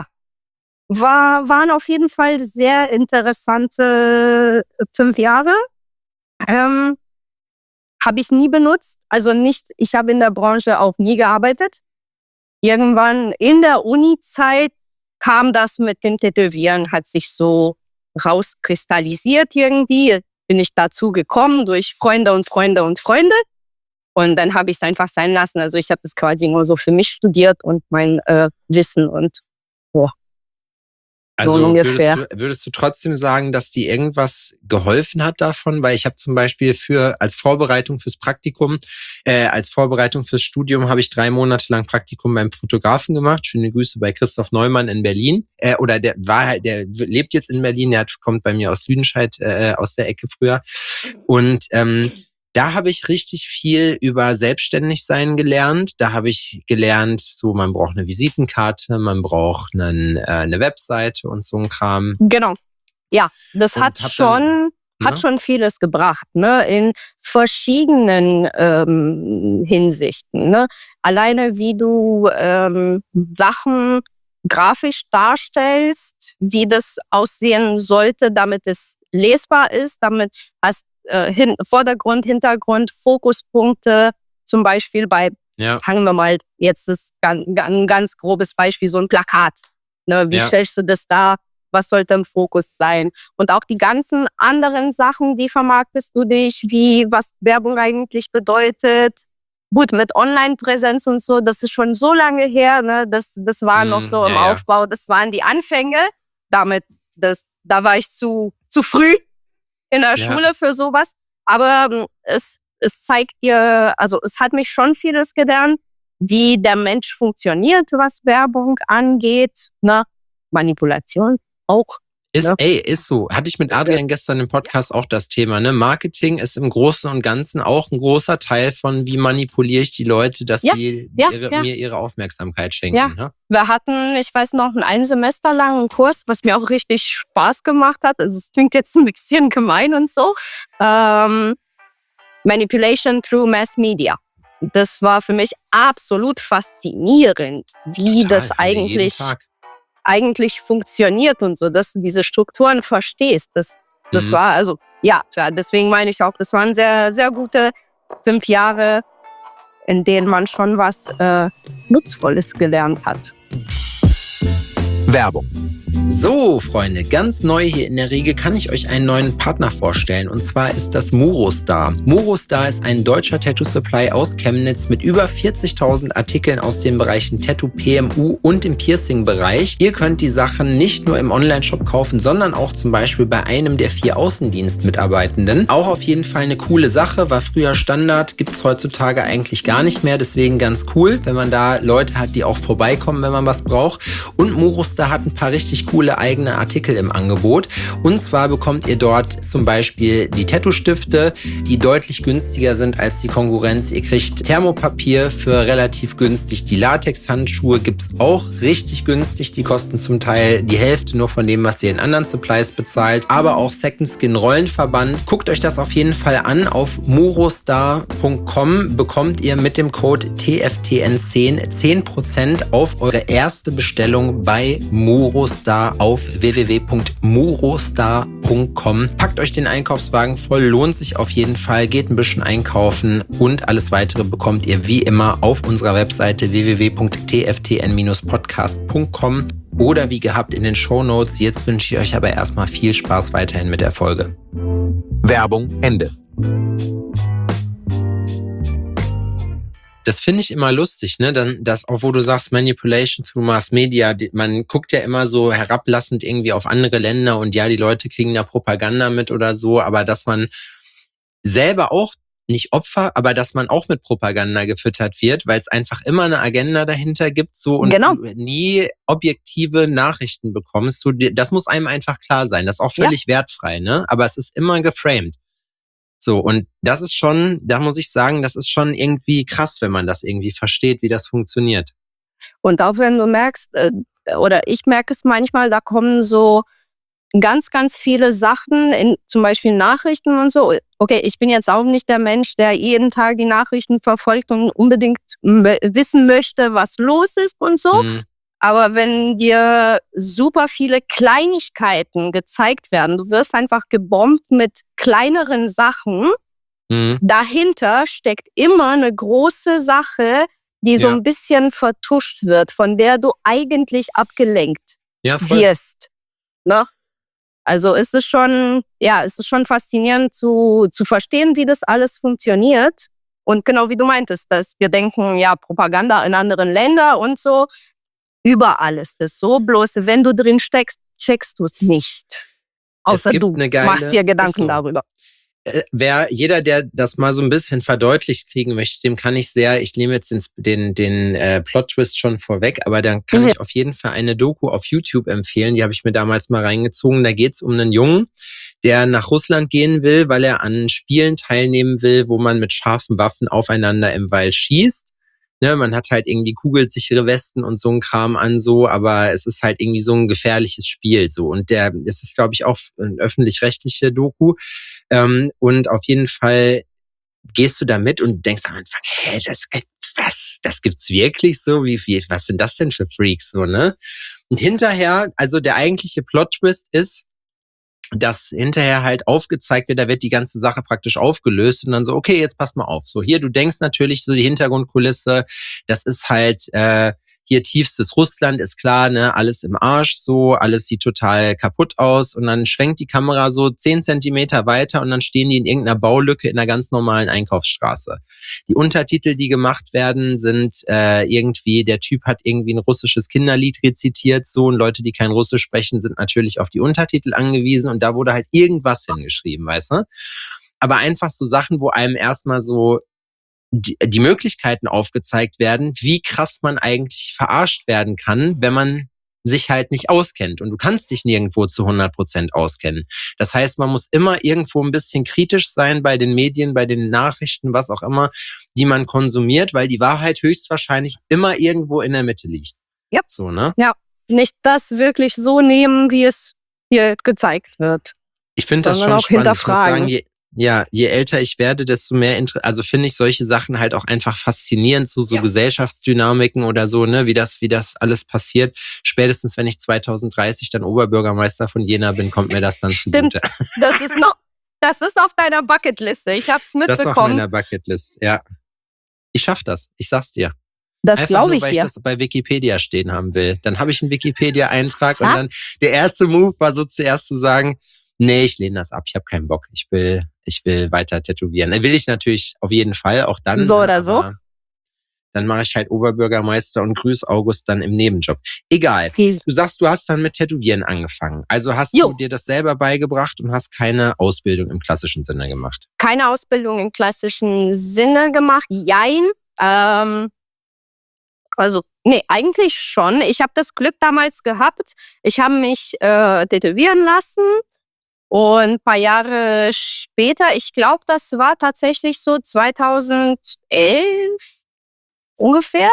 S2: war, waren auf jeden Fall sehr interessante fünf Jahre. Ähm, habe ich nie benutzt. Also nicht, ich habe in der Branche auch nie gearbeitet. Irgendwann in der Uni-Zeit kam das mit dem Tätowieren, hat sich so rauskristallisiert irgendwie. Bin ich dazu gekommen durch Freunde und Freunde und Freunde. Und dann habe ich es einfach sein lassen. Also ich habe das quasi nur so für mich studiert und mein äh, Wissen und boah.
S1: Also so würdest, du, würdest du trotzdem sagen, dass dir irgendwas geholfen hat davon? Weil ich habe zum Beispiel für als Vorbereitung fürs Praktikum, äh, als Vorbereitung fürs Studium habe ich drei Monate lang Praktikum beim Fotografen gemacht. Schöne Grüße bei Christoph Neumann in Berlin. Äh, oder der war halt, der lebt jetzt in Berlin, der hat, kommt bei mir aus Lüdenscheid, äh, aus der Ecke früher. Und ähm, da habe ich richtig viel über Selbstständigsein gelernt. Da habe ich gelernt, so man braucht eine Visitenkarte, man braucht einen, äh, eine Webseite und so ein Kram.
S2: Genau. Ja, das
S1: Und
S2: hat
S1: hab
S2: schon,
S1: dann,
S2: hat
S1: ne?
S2: schon vieles gebracht, ne? In verschiedenen ähm, Hinsichten. Ne? Alleine wie du ähm, Sachen grafisch darstellst, wie das aussehen sollte, damit es lesbar ist, damit hast Äh, hin, Vordergrund, Hintergrund, Fokuspunkte, zum Beispiel bei,
S1: ja.
S2: fangen wir mal, jetzt ist ein ganz, ganz grobes Beispiel, so ein Plakat. Ne, wie
S1: ja.
S2: stellst du das dar? Was sollte im Fokus sein? Und auch die ganzen anderen Sachen, die vermarktest du dich, wie, was Werbung eigentlich bedeutet, gut, mit Online-Präsenz und so, das ist schon so lange her, ne? Das, das war
S1: Mm,
S2: noch so im
S1: ja, ja.
S2: Aufbau, das waren die Anfänge. Damit, das, da war ich zu, zu früh in der
S1: Ja.
S2: Schule für sowas. Aber ähm, es, es zeigt dir, also es hat mich schon vieles gelernt, wie der Mensch funktioniert, was Werbung angeht, ne? Manipulation auch.
S1: Ist,
S2: Ne?
S1: ey, ist so. Hatte ich mit Adrian gestern im Podcast auch das Thema, ne? Marketing ist im Großen und Ganzen auch ein großer Teil von, wie manipuliere ich die Leute, dass
S2: Ja,
S1: sie
S2: ja,
S1: ihre,
S2: ja.
S1: mir ihre Aufmerksamkeit schenken.
S2: Ja.
S1: Ne?
S2: Wir hatten, ich weiß noch, einen Semester langen Kurs, was mir auch richtig Spaß gemacht hat. Also es klingt jetzt ein bisschen gemein und so. Ähm, Manipulation through Mass Media. Das war für mich absolut faszinierend, wie
S1: Total,
S2: das
S1: haben wir jeden
S2: eigentlich,
S1: Tag.
S2: eigentlich funktioniert und so, dass du diese Strukturen verstehst. Das, das
S1: Mhm.
S2: war also, ja, ja, deswegen meine ich auch, das waren sehr, sehr gute fünf Jahre, in denen man schon was äh, Nutzvolles gelernt hat.
S3: Werbung.
S1: So, Freunde, ganz neu hier in der Riege kann ich euch einen neuen Partner vorstellen. Und zwar ist das Murostar. Murostar ist ein deutscher Tattoo-Supply aus Chemnitz mit über vierzigtausend Artikeln aus den Bereichen Tattoo, P M U und im Piercing-Bereich. Ihr könnt die Sachen nicht nur im Online-Shop kaufen, sondern auch zum Beispiel bei einem der vier Außendienstmitarbeitenden. Auch auf jeden Fall eine coole Sache, war früher Standard, gibt es heutzutage eigentlich gar nicht mehr. Deswegen ganz cool, wenn man da Leute hat, die auch vorbeikommen, wenn man was braucht. Und Murostar hat ein paar richtig coole eigene Artikel im Angebot. Und zwar bekommt ihr dort zum Beispiel die Tattoo-Stifte, die deutlich günstiger sind als die Konkurrenz. Ihr kriegt Thermopapier für relativ günstig. Die Latex-Handschuhe gibt es auch richtig günstig. Die kosten zum Teil die Hälfte nur von dem, was ihr in anderen Supplies bezahlt. Aber auch Second Skin Rollenverband. Guckt euch das auf jeden Fall an. Auf murostar punkt com bekommt ihr mit dem Code T F T N zehn zehn Prozent auf eure erste Bestellung bei Murostar auf w w w punkt murostar punkt com. Packt euch den Einkaufswagen voll, lohnt sich auf jeden Fall, geht ein bisschen einkaufen und alles weitere bekommt ihr wie immer auf unserer Webseite w w w punkt t f t n dash podcast punkt com oder wie gehabt in den Shownotes. Jetzt wünsche ich euch aber erstmal viel Spaß weiterhin mit der Folge.
S3: Werbung Ende.
S1: Das finde ich immer lustig, ne? Dann das auch, wo du sagst, Manipulation through Mass Media, die, man guckt ja immer so herablassend irgendwie auf andere Länder und ja, die Leute kriegen da Propaganda mit oder so, aber dass man selber auch nicht Opfer, aber dass man auch mit Propaganda gefüttert wird, weil es einfach immer eine Agenda dahinter gibt, so und
S2: Genau.
S1: du nie objektive Nachrichten bekommst. So, das muss einem einfach klar sein. Das ist auch völlig ja. wertfrei, ne? Aber es ist immer geframed. So, und das ist schon, da muss ich sagen, das ist schon irgendwie krass, wenn man das irgendwie versteht, wie das funktioniert.
S2: Und auch wenn du merkst, äh, oder ich merke es manchmal, da kommen so ganz, ganz viele Sachen, in zum Beispiel Nachrichten und so. Okay, ich bin jetzt auch nicht der Mensch, der jeden Tag die Nachrichten verfolgt und unbedingt m- wissen möchte, was los ist und so.
S1: Mhm.
S2: Aber wenn dir super viele Kleinigkeiten gezeigt werden, du wirst einfach gebombt mit kleineren Sachen,
S1: Mhm.
S2: dahinter steckt immer eine große Sache, die so
S1: Ja.
S2: ein bisschen vertuscht wird, von der du eigentlich abgelenkt
S1: Ja, voll.
S2: wirst. Ne? Also ist es schon, ja, ist es schon faszinierend zu, zu verstehen, wie das alles funktioniert. Und genau wie du meintest, dass wir denken, ja, Propaganda in anderen Ländern und so. Überall ist es so, bloß wenn du drin steckst, checkst du es nicht. Außer
S1: gibt
S2: du
S1: eine geile-
S2: machst dir
S1: ist
S2: Gedanken
S1: so.
S2: darüber.
S1: Äh, wer, jeder, der das mal so ein bisschen verdeutlicht kriegen möchte, dem kann ich sehr, ich nehme jetzt den, den, den äh, Plot-Twist schon vorweg, aber dann kann
S2: Mhm.
S1: ich auf jeden Fall eine Doku auf YouTube empfehlen, die habe ich mir damals mal reingezogen. Da geht es um einen Jungen, der nach Russland gehen will, weil er an Spielen teilnehmen will, wo man mit scharfen Waffen aufeinander im Wald schießt. Ne, man hat halt irgendwie kugelsichere Westen und so ein Kram an, so, aber es ist halt irgendwie so ein gefährliches Spiel, so. Und der, es ist, glaube ich, auch eine öffentlich-rechtliche Doku. Ähm, und auf jeden Fall gehst du da mit und denkst am Anfang, hä, das gibt, was, das gibt's wirklich so? Wie viel, was sind das denn für Freaks, so, ne? Und hinterher, also der eigentliche Plot-Twist ist, dass hinterher halt aufgezeigt wird, da wird die ganze Sache praktisch aufgelöst und dann so, okay, jetzt pass mal auf. So, hier, du denkst natürlich so die Hintergrundkulisse, das ist halt, äh, hier tiefstes Russland, ist klar, ne, alles im Arsch, so, alles sieht total kaputt aus und dann schwenkt die Kamera so zehn Zentimeter weiter und dann stehen die in irgendeiner Baulücke in einer ganz normalen Einkaufsstraße. Die Untertitel, die gemacht werden, sind äh, irgendwie, der Typ hat irgendwie ein russisches Kinderlied rezitiert, so, und Leute, die kein Russisch sprechen, sind natürlich auf die Untertitel angewiesen und da wurde halt irgendwas hingeschrieben, weißt du? Aber einfach so Sachen, wo einem erstmal so Die, die Möglichkeiten aufgezeigt werden, wie krass man eigentlich verarscht werden kann, wenn man sich halt nicht auskennt. Und du kannst dich nirgendwo zu hundert Prozent auskennen. Das heißt, man muss immer irgendwo ein bisschen kritisch sein bei den Medien, bei den Nachrichten, was auch immer, die man konsumiert, weil die Wahrheit höchstwahrscheinlich immer irgendwo in der Mitte liegt.
S2: Ja.
S1: So, ne?
S2: Ja, nicht das wirklich so nehmen, wie es hier gezeigt wird.
S1: Ich finde das schon
S2: auch
S1: spannend. Ich muss
S2: hinterfragen.
S1: sagen, je, ja, je älter ich werde, desto mehr, Inter- also finde ich solche Sachen halt auch einfach faszinierend, so, so
S2: Ja.
S1: Gesellschaftsdynamiken oder so, ne, wie das, wie das alles passiert. Spätestens, wenn ich zwanzig dreißig dann Oberbürgermeister von Jena bin, kommt mir das dann
S2: Stimmt.
S1: zugute.
S2: Das ist noch, das ist auf deiner Bucketliste. Ich hab's
S1: Das ist auf
S2: mitbekommen.
S1: meiner Bucketlist, ja. Ich schaff das, ich sag's dir.
S2: Das
S1: Einfach
S2: glaube
S1: nur,
S2: ich
S1: weil
S2: dir.
S1: ich das bei Wikipedia stehen haben will. Dann habe ich einen Wikipedia-Eintrag und
S2: Ha?
S1: dann der erste Move war so zuerst zu sagen, nee, ich lehne das ab, ich habe keinen Bock, ich will, ich will weiter tätowieren. Will ich natürlich auf jeden Fall, auch dann.
S2: So
S1: ne,
S2: oder so.
S1: aber Dann mache ich halt Oberbürgermeister und grüß August dann im Nebenjob. Egal.
S2: Viel.
S1: Du sagst, du hast dann mit Tätowieren angefangen. Also hast
S2: Jo.
S1: du dir das selber beigebracht und hast keine Ausbildung im klassischen Sinne gemacht.
S2: Keine Ausbildung im klassischen Sinne gemacht. Jein. Ähm, also, nee, eigentlich schon. Ich habe das Glück damals gehabt. Ich habe mich äh, tätowieren lassen. Und ein paar Jahre später, ich glaube, das war tatsächlich so zweitausendelf ungefähr.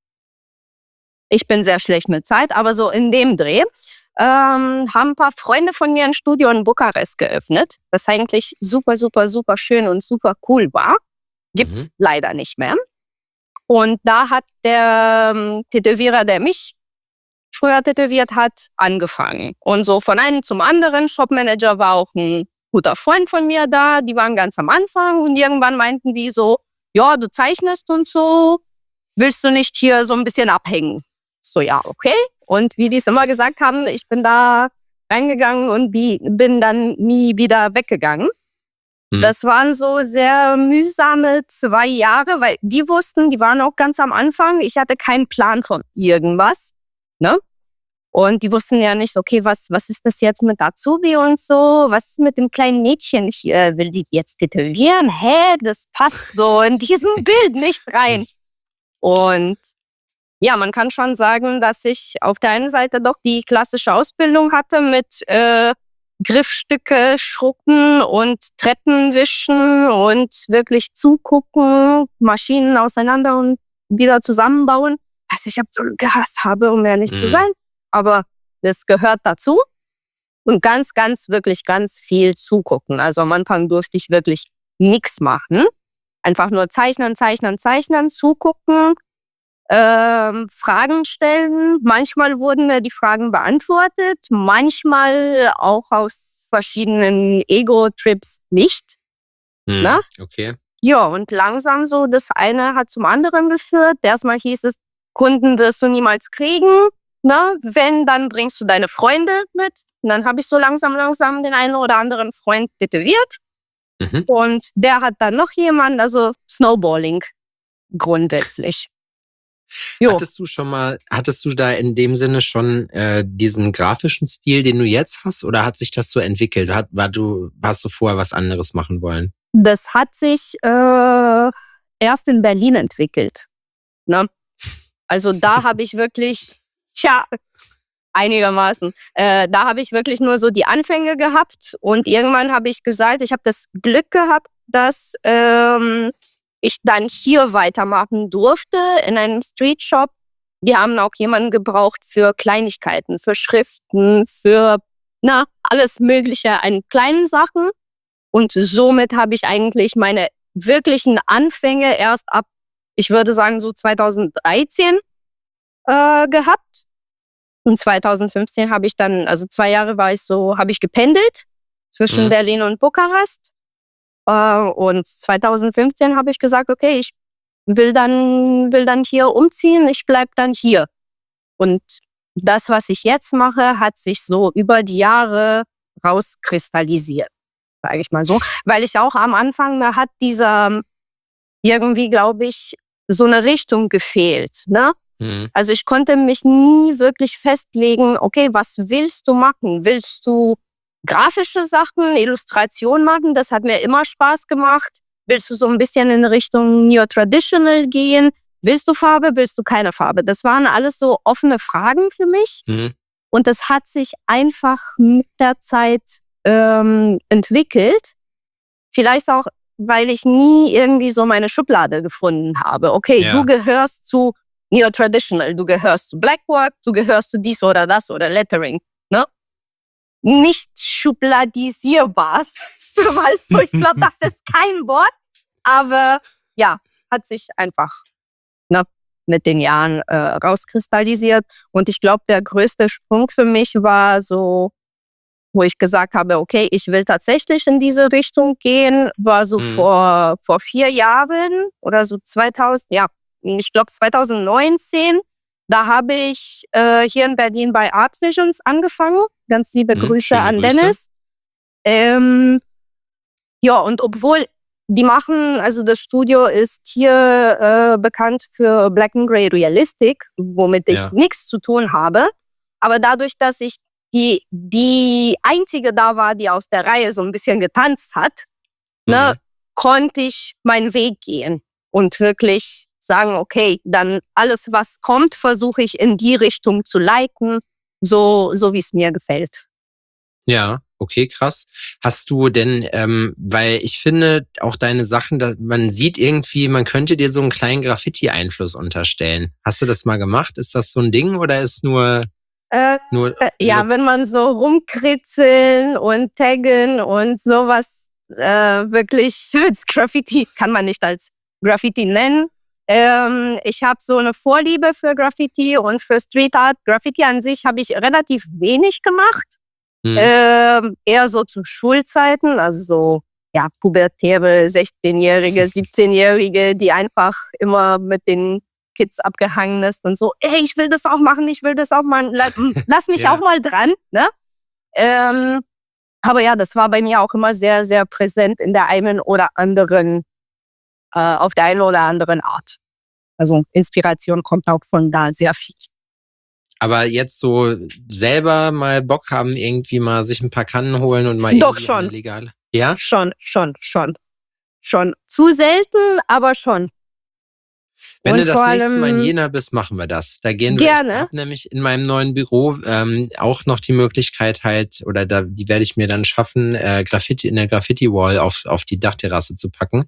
S2: Ich bin sehr schlecht mit Zeit, aber so in dem Dreh ähm, haben ein paar Freunde von mir ein Studio in Bukarest geöffnet, das eigentlich super, super, super schön und super cool war. Gibt's
S1: Mhm.
S2: leider nicht mehr. Und da hat der ähm, Tätowierer, der mich früher tätowiert hat, angefangen. Und so von einem zum anderen. Shopmanager war auch ein guter Freund von mir da. Die waren ganz am Anfang und irgendwann meinten die so, ja, du zeichnest und so, willst du nicht hier so ein bisschen abhängen? So, ja, okay. Und wie die es immer gesagt haben, ich bin da reingegangen und bi- bin dann nie wieder weggegangen.
S1: Mhm.
S2: Das waren so sehr mühsame zwei Jahre, weil die wussten, die waren auch ganz am Anfang. Ich hatte keinen Plan von irgendwas. Ne? Und die wussten ja nicht, okay, was, was ist das jetzt mit Azubi und so? Was ist mit dem kleinen Mädchen hier? Will die jetzt tätowieren? Hä? Das passt so in diesem Bild nicht rein. Und ja, man kann schon sagen, dass ich auf der einen Seite doch die klassische Ausbildung hatte mit äh, Griffstücke schruppen und Treppen wischen und wirklich zugucken, Maschinen auseinander und wieder zusammenbauen. Was ich absolut gehasst habe, um ehrlich
S1: Mhm.
S2: zu sein. Aber das gehört dazu. Und ganz, ganz, wirklich ganz viel zugucken. Also am Anfang durfte ich wirklich nichts machen. Einfach nur zeichnen, zeichnen, zeichnen, zugucken, ähm, Fragen stellen. Manchmal wurden mir die Fragen beantwortet, manchmal auch aus verschiedenen Ego-Trips nicht.
S1: Mhm.
S2: Na?
S1: Okay.
S2: Ja, und langsam so, das eine hat zum anderen geführt. Erstmal hieß es, Kunden wirst du niemals kriegen. Na, wenn, dann bringst du deine Freunde mit. Und dann habe ich so langsam, langsam den einen oder anderen Freund tätowiert.
S1: Mhm.
S2: Und der hat dann noch jemanden, also Snowballing grundsätzlich. Jo.
S1: Hattest du schon mal, hattest du da in dem Sinne schon äh, diesen grafischen Stil, den du jetzt hast, oder hat sich das so entwickelt? Hat, war du, hast du vorher was anderes machen wollen?
S2: Das hat sich äh, erst in Berlin entwickelt. Ne? Also da habe ich wirklich, tja, einigermaßen, äh, da habe ich wirklich nur so die Anfänge gehabt und irgendwann habe ich gesagt, ich habe das Glück gehabt, dass ähm, ich dann hier weitermachen durfte in einem Streetshop. Die haben auch jemanden gebraucht für Kleinigkeiten, für Schriften, für na, alles Mögliche an kleinen Sachen. Und somit habe ich eigentlich meine wirklichen Anfänge erst ab, ich würde sagen, so zweitausenddreizehn äh, gehabt. Und zweitausendfünfzehn habe ich dann, also zwei Jahre war ich so, habe ich gependelt zwischen
S1: Mhm.
S2: Berlin und Bukarest. Äh, und zweitausendfünfzehn habe ich gesagt, okay, ich will dann, will dann hier umziehen, ich bleib dann hier. Und das, was ich jetzt mache, hat sich so über die Jahre rauskristallisiert, sage ich mal so. Weil ich auch am Anfang, da hat dieser irgendwie, glaube ich, so eine Richtung gefehlt, ne?
S1: Mhm.
S2: Also ich konnte mich nie wirklich festlegen, okay, was willst du machen? Willst du grafische Sachen, Illustration machen? Das hat mir immer Spaß gemacht. Willst du so ein bisschen in Richtung Neo-Traditional gehen? Willst du Farbe, willst du keine Farbe? Das waren alles so offene Fragen für mich.
S1: Mhm.
S2: Und das hat sich einfach mit der Zeit ähm, entwickelt. Vielleicht auch, weil ich nie irgendwie so meine Schublade gefunden habe. Okay,
S1: Ja.
S2: du gehörst zu Neo-Traditional, du gehörst zu Blackwork, du gehörst zu dies oder das oder Lettering. Ne? Nicht schubladisierbar. Weißt du, ich glaube, das ist kein Wort. Aber ja, hat sich einfach ne, mit den Jahren äh, rauskristallisiert. Und ich glaube, der größte Sprung für mich war so, wo ich gesagt habe, okay, ich will tatsächlich in diese Richtung gehen, war so
S1: Mhm.
S2: vor, vor vier Jahren oder so zweitausend, ja, ich glaube zwanzig neunzehn. Da habe ich äh, hier in Berlin bei Art Visions angefangen. Ganz liebe
S1: Mhm,
S2: Grüße
S1: schöne
S2: an
S1: Grüße.
S2: Dennis. Ähm, ja, und obwohl die machen, also das Studio ist hier äh, bekannt für Black and Grey Realistic, womit ich
S1: Ja.
S2: nichts zu tun habe. Aber dadurch, dass ich die, die einzige da war, die aus der Reihe so ein bisschen getanzt hat, ne,
S1: Mhm.
S2: konnte ich meinen Weg gehen und wirklich sagen, okay, dann alles, was kommt, versuche ich in die Richtung zu leiten, so, so wie es mir gefällt.
S1: Ja, okay, krass. Hast du denn, ähm, weil ich finde, auch deine Sachen, da, man sieht irgendwie, man könnte dir so einen kleinen Graffiti-Einfluss unterstellen. Hast du das mal gemacht? Ist das so ein Ding oder ist nur,
S2: Äh,
S1: nur
S2: ja,
S1: Look?
S2: wenn man so rumkritzeln und taggen und sowas äh, wirklich als Graffiti, kann man nicht als Graffiti nennen. Ähm, ich habe so eine Vorliebe für Graffiti und für Street Art. Graffiti an sich habe ich relativ wenig gemacht.
S1: Hm.
S2: Ähm, eher so zu Schulzeiten, also so ja, pubertäre sechzehnjährige, siebzehnjährige, die einfach immer mit den Kids abgehangen ist und so, ey, ich will das auch machen, ich will das auch machen, lass mich
S1: Ja.
S2: auch mal dran, ne? Ähm, aber ja, das war bei mir auch immer sehr, sehr präsent in der einen oder anderen, äh, auf der einen oder anderen Art. Also Inspiration kommt auch von da sehr viel.
S1: Aber jetzt so selber mal Bock haben, irgendwie mal sich ein paar Kannen holen und mal
S2: Doch,
S1: irgendwie
S2: schon.
S1: eine legale. Ja?
S2: Schon, schon, schon. Schon. Zu selten, aber schon.
S1: Wenn
S2: Und
S1: du das
S2: vor
S1: nächste Mal in
S2: allem
S1: Jena bist, machen wir das. Da gehen wir.
S2: gerne.
S1: Ich habe nämlich in meinem neuen Büro ähm, auch noch die Möglichkeit halt, oder da, die werde ich mir dann schaffen, äh, Graffiti in der Graffiti-Wall auf, auf die Dachterrasse zu packen.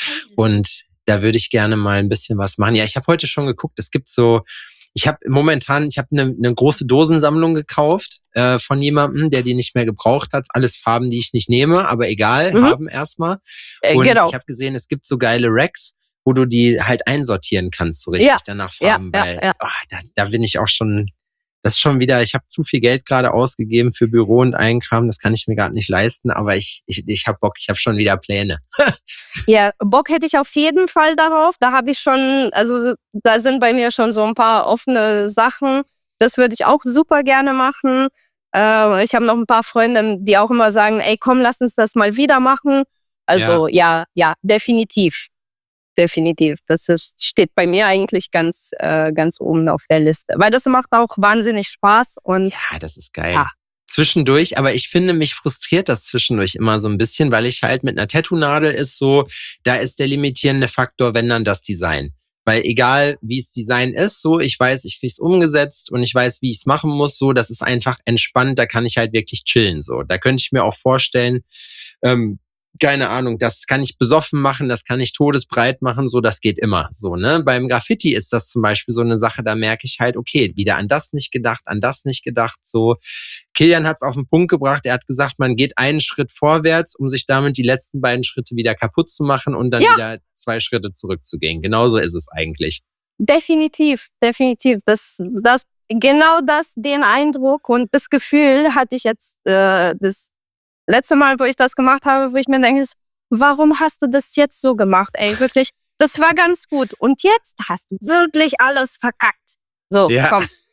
S1: Und da würde ich gerne mal ein bisschen was machen. Ja, ich habe heute schon geguckt, es gibt so, ich habe momentan, ich habe eine, eine große Dosensammlung gekauft äh, von jemandem, der die nicht mehr gebraucht hat. Alles Farben, die ich nicht nehme, aber egal,
S2: Mhm.
S1: haben erstmal.
S2: Äh,
S1: Und
S2: genau.
S1: ich habe gesehen, es gibt so geile Racks, wo du die halt einsortieren kannst, so richtig
S2: Ja,
S1: danach
S2: ja,
S1: Farben,
S2: ja,
S1: weil
S2: ja.
S1: oh, da, da bin ich auch schon, das ist schon wieder, ich habe zu viel Geld gerade ausgegeben für Büro und Einkram, das kann ich mir gerade nicht leisten, aber ich, ich, ich habe Bock, ich habe schon wieder Pläne.
S2: Ja, Bock hätte ich auf jeden Fall darauf. Da habe ich schon, also da sind bei mir schon so ein paar offene Sachen. Das würde ich auch super gerne machen. Äh, ich habe noch ein paar Freunde, die auch immer sagen, ey, komm, lass uns das mal wieder machen. Also ja, ja, definitiv. Definitiv. Das ist, steht bei mir eigentlich ganz, äh, ganz oben auf der Liste. Weil das macht auch wahnsinnig Spaß und
S1: Ja, das ist geil.
S2: Ja.
S1: Zwischendurch, aber ich finde, mich frustriert das zwischendurch immer so ein bisschen, weil ich halt mit einer Tattoo-Nadel ist so, da ist der limitierende Faktor, wenn dann das Design. Weil egal, wie es Design ist, so, ich weiß, ich krieg's umgesetzt und ich weiß, wie ich es machen muss, so, das ist einfach entspannt, da kann ich halt wirklich chillen, so. Da könnte ich mir auch vorstellen, ähm, keine Ahnung, das kann ich besoffen machen, das kann ich todesbreit machen, so, das geht immer, so, ne? Beim Graffiti ist das zum Beispiel so eine Sache, da merke ich halt, okay, wieder an das nicht gedacht, an das nicht gedacht, so. Kilian hat's auf den Punkt gebracht, er hat gesagt, man geht einen Schritt vorwärts, um sich damit die letzten beiden Schritte wieder kaputt zu machen und dann
S2: Ja.
S1: wieder zwei Schritte zurückzugehen. Genauso ist es eigentlich.
S2: definitiv, definitiv. Das, das, genau das, den Eindruck und das Gefühl hatte ich jetzt äh, das letzte Mal, wo ich das gemacht habe, wo ich mir denke, warum hast du das jetzt so gemacht? Ey, wirklich, das war ganz gut. Und jetzt hast du wirklich alles verkackt. So,
S1: Ja.
S2: komm,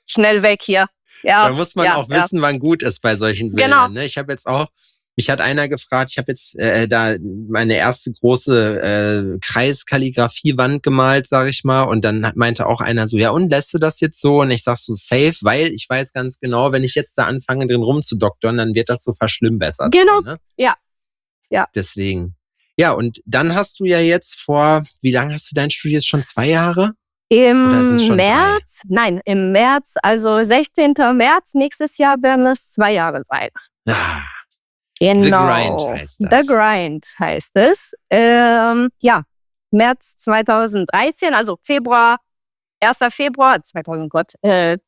S2: schnell weg hier. Ja,
S1: da muss man
S2: ja,
S1: auch
S2: ja.
S1: wissen, wann gut ist bei solchen Bildern.
S2: Genau.
S1: Ne? Ich habe jetzt auch, mich hat einer gefragt, ich habe jetzt äh, da meine erste große äh, Kreiskalligrafiewand gemalt, sag ich mal. Und dann meinte auch einer so, ja und, lässt du das jetzt so? Und ich sag so, safe, weil ich weiß ganz genau, wenn ich jetzt da anfange, drin rumzudoktern, dann wird das so verschlimmbessert.
S2: Genau,
S1: ne?
S2: ja. Ja.
S1: Deswegen. Ja, und dann hast du ja jetzt vor, wie lange hast du dein Studium jetzt schon? Zwei Jahre? Oder sind's
S2: Im
S1: schon
S2: März, nein, im März, also sechzehnten März nächstes Jahr werden es zwei Jahre sein.
S1: Ah,
S2: Genau.
S1: The Grind heißt das.
S2: The Grind heißt es. Ähm, ja, März zweitausenddreizehn, also Februar, erster Februar, zweitausend Gott, äh,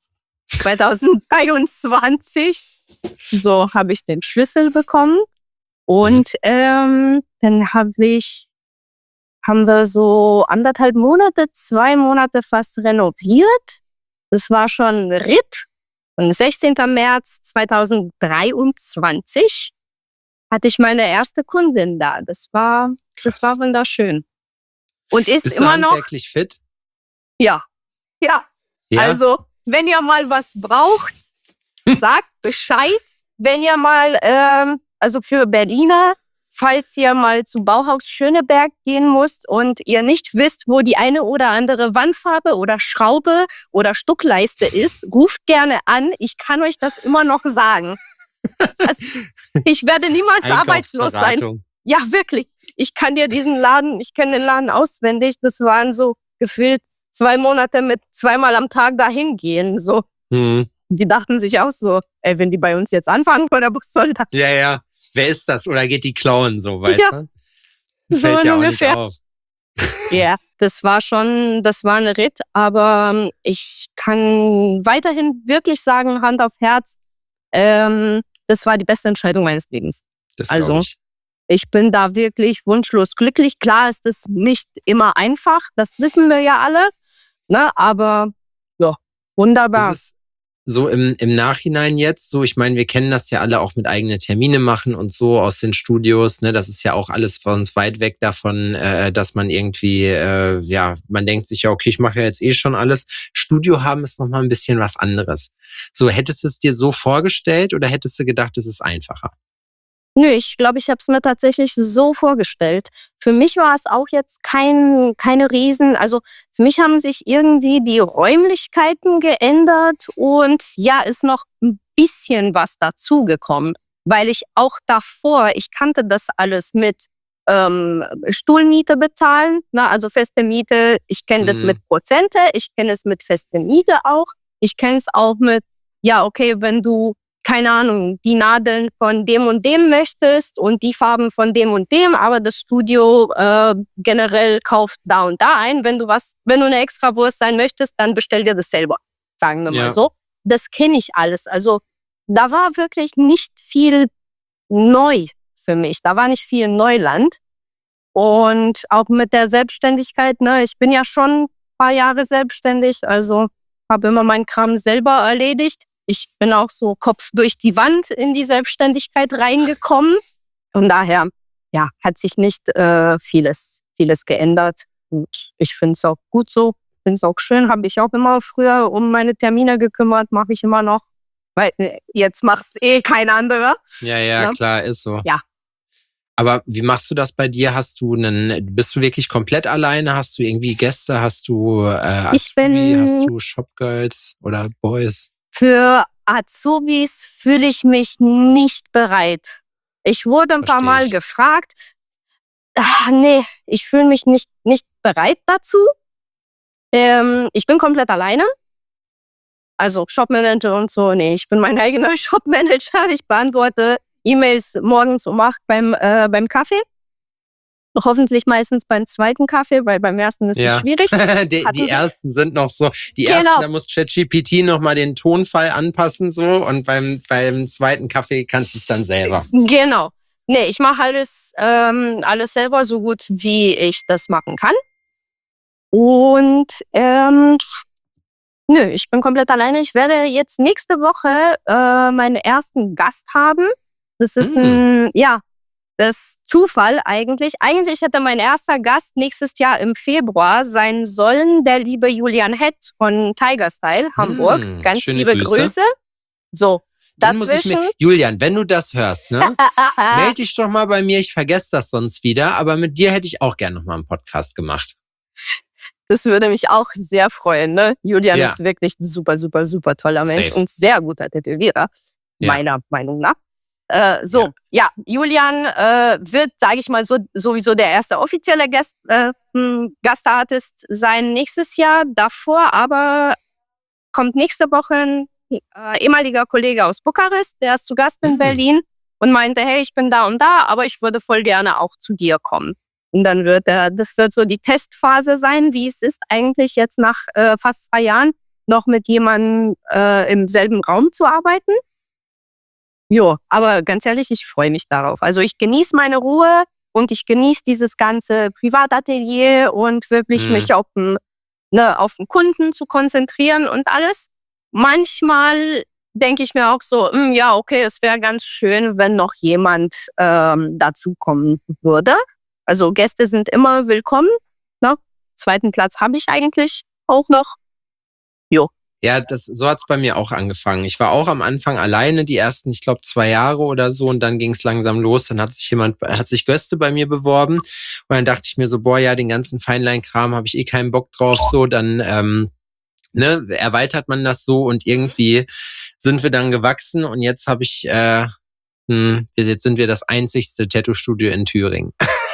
S2: zweitausenddreiundzwanzig, so habe ich den Schlüssel bekommen. Und ähm, dann habe ich, haben wir so anderthalb Monate, zwei Monate fast renoviert. Das war schon ein Ritt. Und sechzehnten März zweitausenddreiundzwanzig hatte ich meine erste Kundin da. Das war, das war wunderschön. Und ist
S1: Bist
S2: immer
S1: du
S2: noch.
S1: handwerklich fit?
S2: Ja. Ja.
S1: Ja?
S2: Also, wenn ihr mal was braucht, sagt Bescheid. Wenn ihr mal, ähm, also für Berliner, falls ihr mal zu Bauhaus Schöneberg gehen müsst und ihr nicht wisst, wo die eine oder andere Wandfarbe oder Schraube oder Stuckleiste ist, ruft gerne an. Ich kann euch das immer noch sagen. Also, ich werde niemals arbeitslos sein.
S1: Einkaufsberatung.
S2: Ja, wirklich. Ich kann dir diesen Laden, ich kenne den Laden auswendig. Das waren so gefühlt zwei Monate mit zweimal am Tag dahin gehen. So.
S1: Hm.
S2: Die dachten sich auch so, ey, wenn die bei uns jetzt anfangen können, was soll das?
S1: Ja, ja. Wer ist das? Oder geht die klauen, so, weißt
S2: Ja.
S1: du?
S2: So
S1: Fällt ja auch
S2: ungefähr.
S1: nicht auf.
S2: Ja, das war schon, das war ein Ritt, aber ähm, ich kann weiterhin wirklich sagen, Hand auf Herz, ähm, das war die beste Entscheidung meines Lebens.
S1: Das
S2: Also,
S1: glaub ich.
S2: Ich bin da wirklich wunschlos glücklich. Klar ist es nicht immer einfach, das wissen wir ja alle, ne? Aber ja, wunderbar.
S1: Das ist so im, im Nachhinein jetzt, so, ich meine, wir kennen das ja alle auch mit eigenen Termine machen und so aus den Studios, ne, das ist ja auch alles von uns weit weg davon, äh, dass man irgendwie, äh, ja, man denkt sich ja, okay, ich mache ja jetzt eh schon alles. Studio haben ist nochmal ein bisschen was anderes. So, hättest du es dir so vorgestellt oder hättest du gedacht, es ist einfacher?
S2: Nö, ich glaube, ich habe es mir tatsächlich so vorgestellt. Für mich war es auch jetzt kein, keine Riesen, also für mich haben sich irgendwie die Räumlichkeiten geändert und ja, ist noch ein bisschen was dazugekommen, weil ich auch davor, ich kannte das alles mit ähm, Stuhlmiete bezahlen, ne, also feste Miete, ich kenne das
S1: Mhm.
S2: mit Prozente, ich kenne es mit feste Miete auch, ich kenne es auch mit, ja, okay, wenn du keine Ahnung, die Nadeln von dem und dem möchtest und die Farben von dem und dem, aber das Studio äh, generell kauft da und da ein. Wenn du was, wenn du eine Extrawurst sein möchtest, dann bestell dir das selber, sagen wir
S1: Ja.
S2: mal so. Das kenne ich alles. Also da war wirklich nicht viel neu für mich. Da war nicht viel Neuland. Und auch mit der Selbstständigkeit, ne, ich bin ja schon ein paar Jahre selbstständig, also habe immer meinen Kram selber erledigt. Ich bin auch so Kopf durch die Wand in die Selbstständigkeit reingekommen. Von daher, ja, hat sich nicht äh, vieles, vieles geändert. Und ich finde es auch gut so. Finde es auch schön. Habe ich auch immer früher um meine Termine gekümmert, mache ich immer noch. Weil äh, jetzt machst eh kein anderer.
S1: Ja, ja,
S2: Ja.
S1: klar, ist so.
S2: Ja.
S1: Aber wie machst du das bei dir? Hast du einen, bist du wirklich komplett alleine? Hast du irgendwie Gäste? Hast du äh,
S2: Ich bin-
S1: Azubi? Hast du Shopgirls oder Boys?
S2: Für Azubis fühle ich mich nicht bereit. Ich wurde ein paar
S1: Versteh
S2: Mal
S1: ich.
S2: gefragt. Ach, nee, ich fühle mich nicht, nicht bereit dazu. Ähm, ich bin komplett alleine. Also Shopmanager und so. Nee, ich bin mein eigener Shopmanager. Ich beantworte E-Mails morgens um acht beim, äh, beim Kaffee. Hoffentlich meistens beim zweiten Kaffee, weil beim ersten ist es schwierig.
S1: die,
S2: Hatten
S1: die
S2: wir-
S1: ersten sind noch so. Die
S2: Genau.
S1: ersten, da muss ChatGPT noch mal den Tonfall anpassen so und beim, beim zweiten Kaffee kannst du es dann selber.
S2: Genau. Nee, ich mache alles, ähm, alles selber so gut, wie ich das machen kann. Und ähm, nö, ich bin komplett alleine. Ich werde jetzt nächste Woche äh, meinen ersten Gast haben. Das ist
S1: Mm.
S2: ein, ja, das Zufall eigentlich. Eigentlich hätte mein erster Gast nächstes Jahr im Februar sein sollen, der liebe Julian Hett von Tiger Style, Hamburg.
S1: Hm,
S2: Ganz
S1: schöne
S2: liebe
S1: Grüße.
S2: Grüße. So,
S1: Dann muss ich
S2: dazwischen...
S1: mir, Julian, wenn du das hörst, ne, melde dich doch mal bei mir, ich vergesse das sonst wieder, aber mit dir hätte ich auch gerne noch mal einen Podcast gemacht.
S2: Das würde mich auch sehr freuen, ne? Julian
S1: Ja.
S2: ist wirklich ein super, super, super toller Mensch
S1: Safe.
S2: und sehr guter Tätowierer,
S1: Ja.
S2: meiner Meinung nach. Äh, so, ja, ja Julian äh, wird, sage ich mal, so sowieso der erste offizielle Gast, äh, Gastartist sein nächstes Jahr. Davor aber kommt nächste Woche ein äh, ehemaliger Kollege aus Bukarest, der ist zu Gast in
S1: Mhm.
S2: Berlin und meinte, hey, ich bin da und da, aber ich würde voll gerne auch zu dir kommen. Und dann wird er, das wird so die Testphase sein, wie es ist eigentlich jetzt nach äh, fast zwei Jahren noch mit jemandem äh, im selben Raum zu arbeiten. Jo, aber ganz ehrlich, ich freue mich darauf. Also ich genieße meine Ruhe und ich genieße dieses ganze Privatatelier und wirklich
S1: Mhm.
S2: mich auf den, ne, auf den Kunden zu konzentrieren und alles. Manchmal denke ich mir auch so, mh, ja, okay, es wäre ganz schön, wenn noch jemand ähm, dazukommen würde. Also Gäste sind immer willkommen. Ne? Zweiten Platz habe ich eigentlich auch noch. Jo.
S1: Ja, das, so hat's bei mir auch angefangen. Ich war auch am Anfang alleine, die ersten, ich glaube, zwei Jahre oder so, und dann ging's langsam los. Dann hat sich jemand, hat sich Göste bei mir beworben, und dann dachte ich mir so, boah, ja, den ganzen Feinlein-Kram habe ich eh keinen Bock drauf, so, dann ähm, ne, erweitert man das so, und irgendwie sind wir dann gewachsen, und jetzt habe ich, äh, hm, jetzt sind wir das einzigste Tattoo-Studio in Thüringen.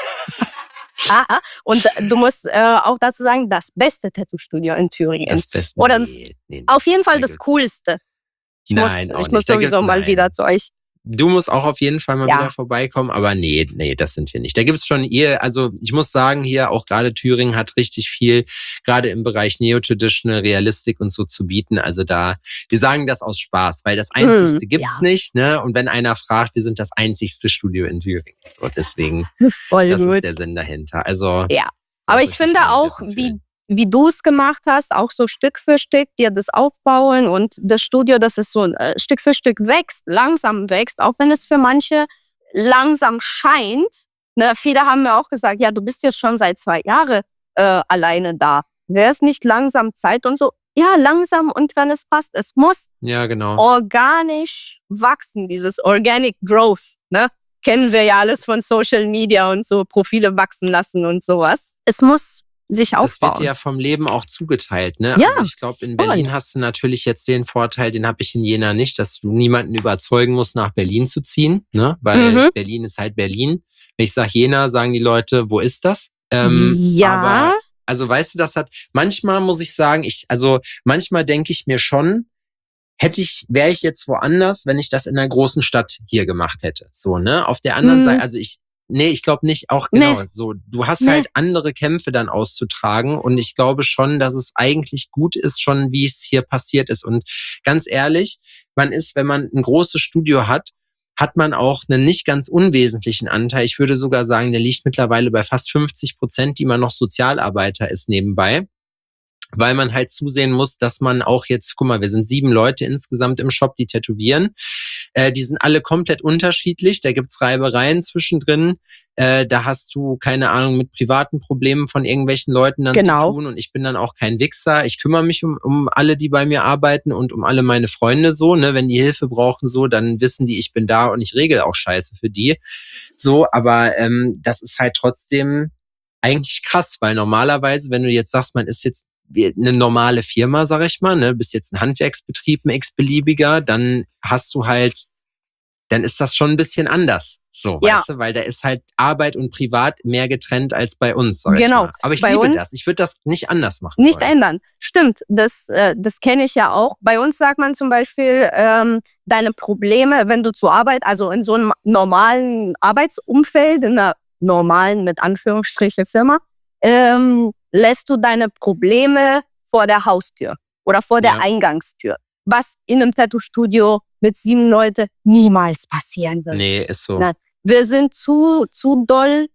S2: Aha. Und du musst äh, auch dazu sagen, das beste Tattoo-Studio in Thüringen.
S1: Das Beste.
S2: Oder das,
S1: nee, nee,
S2: auf jeden Fall
S1: da
S2: das
S1: gibt's-
S2: Coolste. Ich
S1: Nein,
S2: muss,
S1: auch
S2: ich muss
S1: nicht. Da
S2: sowieso
S1: gibt's-
S2: mal
S1: nein.
S2: wieder zu euch.
S1: Du musst auch auf jeden Fall mal
S2: Ja.
S1: wieder vorbeikommen, aber nee, nee, das sind wir nicht. Da gibt's schon eher, also ich muss sagen, hier auch gerade Thüringen hat richtig viel, gerade im Bereich Neo-Traditional, Realistik und so zu bieten. Also da, wir sagen das aus Spaß, weil das Einzigste
S2: Hm,
S1: gibt's
S2: ja.
S1: nicht, ne? Und wenn einer fragt, wir sind das einzigste Studio in Thüringen. So, deswegen,
S2: Voll
S1: das
S2: gut.
S1: ist der Sinn dahinter. Also.
S2: Ja. Aber ich
S1: sollte sich
S2: finde
S1: nicht
S2: auch,
S1: angegriffen
S2: wie,
S1: fühlen.
S2: wie du es gemacht hast, auch so Stück für Stück dir das aufbauen und das Studio, dass es so äh, Stück für Stück wächst, langsam wächst, auch wenn es für manche langsam scheint. Ne, viele haben mir auch gesagt, ja, du bist jetzt schon seit zwei Jahren äh, alleine da. Wäre es nicht langsam Zeit und so? Ja, langsam, und wenn es passt, es muss
S1: Ja, genau.
S2: organisch wachsen, dieses Organic Growth, ne? Kennen wir ja alles von Social Media und so, Profile wachsen lassen und sowas. Es muss sich
S1: Das
S2: aufbauen.
S1: wird dir ja vom Leben auch zugeteilt, ne?
S2: Ja,
S1: Also ich glaube, in
S2: voll.
S1: Berlin hast du natürlich jetzt den Vorteil, den habe ich in Jena nicht, dass du niemanden überzeugen musst, nach Berlin zu ziehen, ne? Weil
S2: Mhm.
S1: Berlin ist halt Berlin. Wenn ich sage Jena, sagen die Leute, wo ist das? Ähm,
S2: ja,
S1: Aber, also weißt du, das hat, manchmal muss ich sagen, ich, also manchmal denke ich mir schon, hätte ich, wäre ich jetzt woanders, wenn ich das in einer großen Stadt hier gemacht hätte. So, ne? Auf der anderen
S2: Hm.
S1: Seite, also ich, nee, ich glaube nicht, auch
S2: Nee.
S1: genau, so, du hast
S2: Nee.
S1: halt andere Kämpfe dann auszutragen, und ich glaube schon, dass es eigentlich gut ist, schon wie es hier passiert ist. Und ganz ehrlich, man ist, wenn man ein großes Studio hat, hat man auch einen nicht ganz unwesentlichen Anteil. Ich würde sogar sagen, der liegt mittlerweile bei fast fünfzig Prozent, die man noch Sozialarbeiter ist nebenbei. Weil man halt zusehen muss, dass man auch jetzt, guck mal, wir sind sieben Leute insgesamt im Shop, die tätowieren. Äh, die sind alle komplett unterschiedlich. Da gibt's Reibereien zwischendrin. Äh, da hast du, keine Ahnung, mit privaten Problemen von irgendwelchen Leuten dann
S2: Genau.
S1: zu tun. Und ich bin dann auch kein Wichser. Ich kümmere mich um, um alle, die bei mir arbeiten, und um alle meine Freunde so. Ne? Wenn die Hilfe brauchen, so, dann wissen die, ich bin da, und ich regel auch Scheiße für die. So, aber ähm, das ist halt trotzdem eigentlich krass, weil normalerweise, wenn du jetzt sagst, man ist jetzt eine normale Firma, sag ich mal, ne, bist jetzt ein Handwerksbetrieb, ein x-beliebiger, dann hast du halt, dann ist das schon ein bisschen anders. So,
S2: Ja.
S1: weißt du, weil da ist halt Arbeit und Privat mehr getrennt als bei uns, sag
S2: Genau.
S1: ich mal. Aber ich
S2: Bei
S1: liebe
S2: uns
S1: das. Ich würde das nicht anders machen
S2: nicht
S1: wollen.
S2: ändern. Stimmt, das, äh, das kenne ich ja auch. Bei uns sagt man zum Beispiel, ähm, deine Probleme, wenn du zur Arbeit, also in so einem normalen Arbeitsumfeld, in einer normalen, mit Anführungsstriche, Firma, ähm, lässt du deine Probleme vor der Haustür oder vor der
S1: Ja.
S2: Eingangstür. Was in einem Tattoo-Studio mit sieben Leuten niemals passieren wird.
S1: Nee, ist so.
S2: Nein. Wir sind zu, zu doll,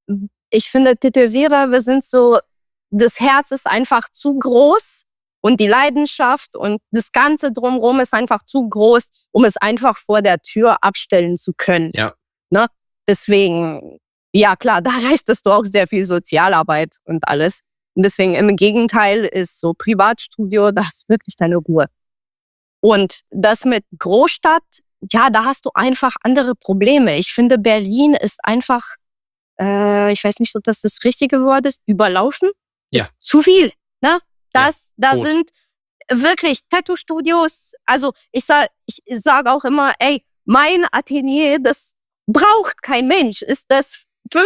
S2: ich finde, Tätowierer, wir sind so, das Herz ist einfach zu groß und die Leidenschaft und das Ganze drumherum ist einfach zu groß, um es einfach vor der Tür abstellen zu können.
S1: Ja.
S2: Ne? Deswegen, ja klar, da leistest du auch sehr viel Sozialarbeit und alles. Und deswegen im Gegenteil ist so Privatstudio, da hast du wirklich deine Ruhe. Und das mit Großstadt, ja, da hast du einfach andere Probleme. Ich finde, Berlin ist einfach, äh, ich weiß nicht, ob das das richtige Wort ist, überlaufen.
S1: Ja.
S2: Ist zu viel, ne? Das,
S1: Ja,
S2: da
S1: tot.
S2: sind wirklich Tattoo-Studios. Also ich sag, ich sage auch immer, ey, mein Atelier, das braucht kein Mensch. Ist das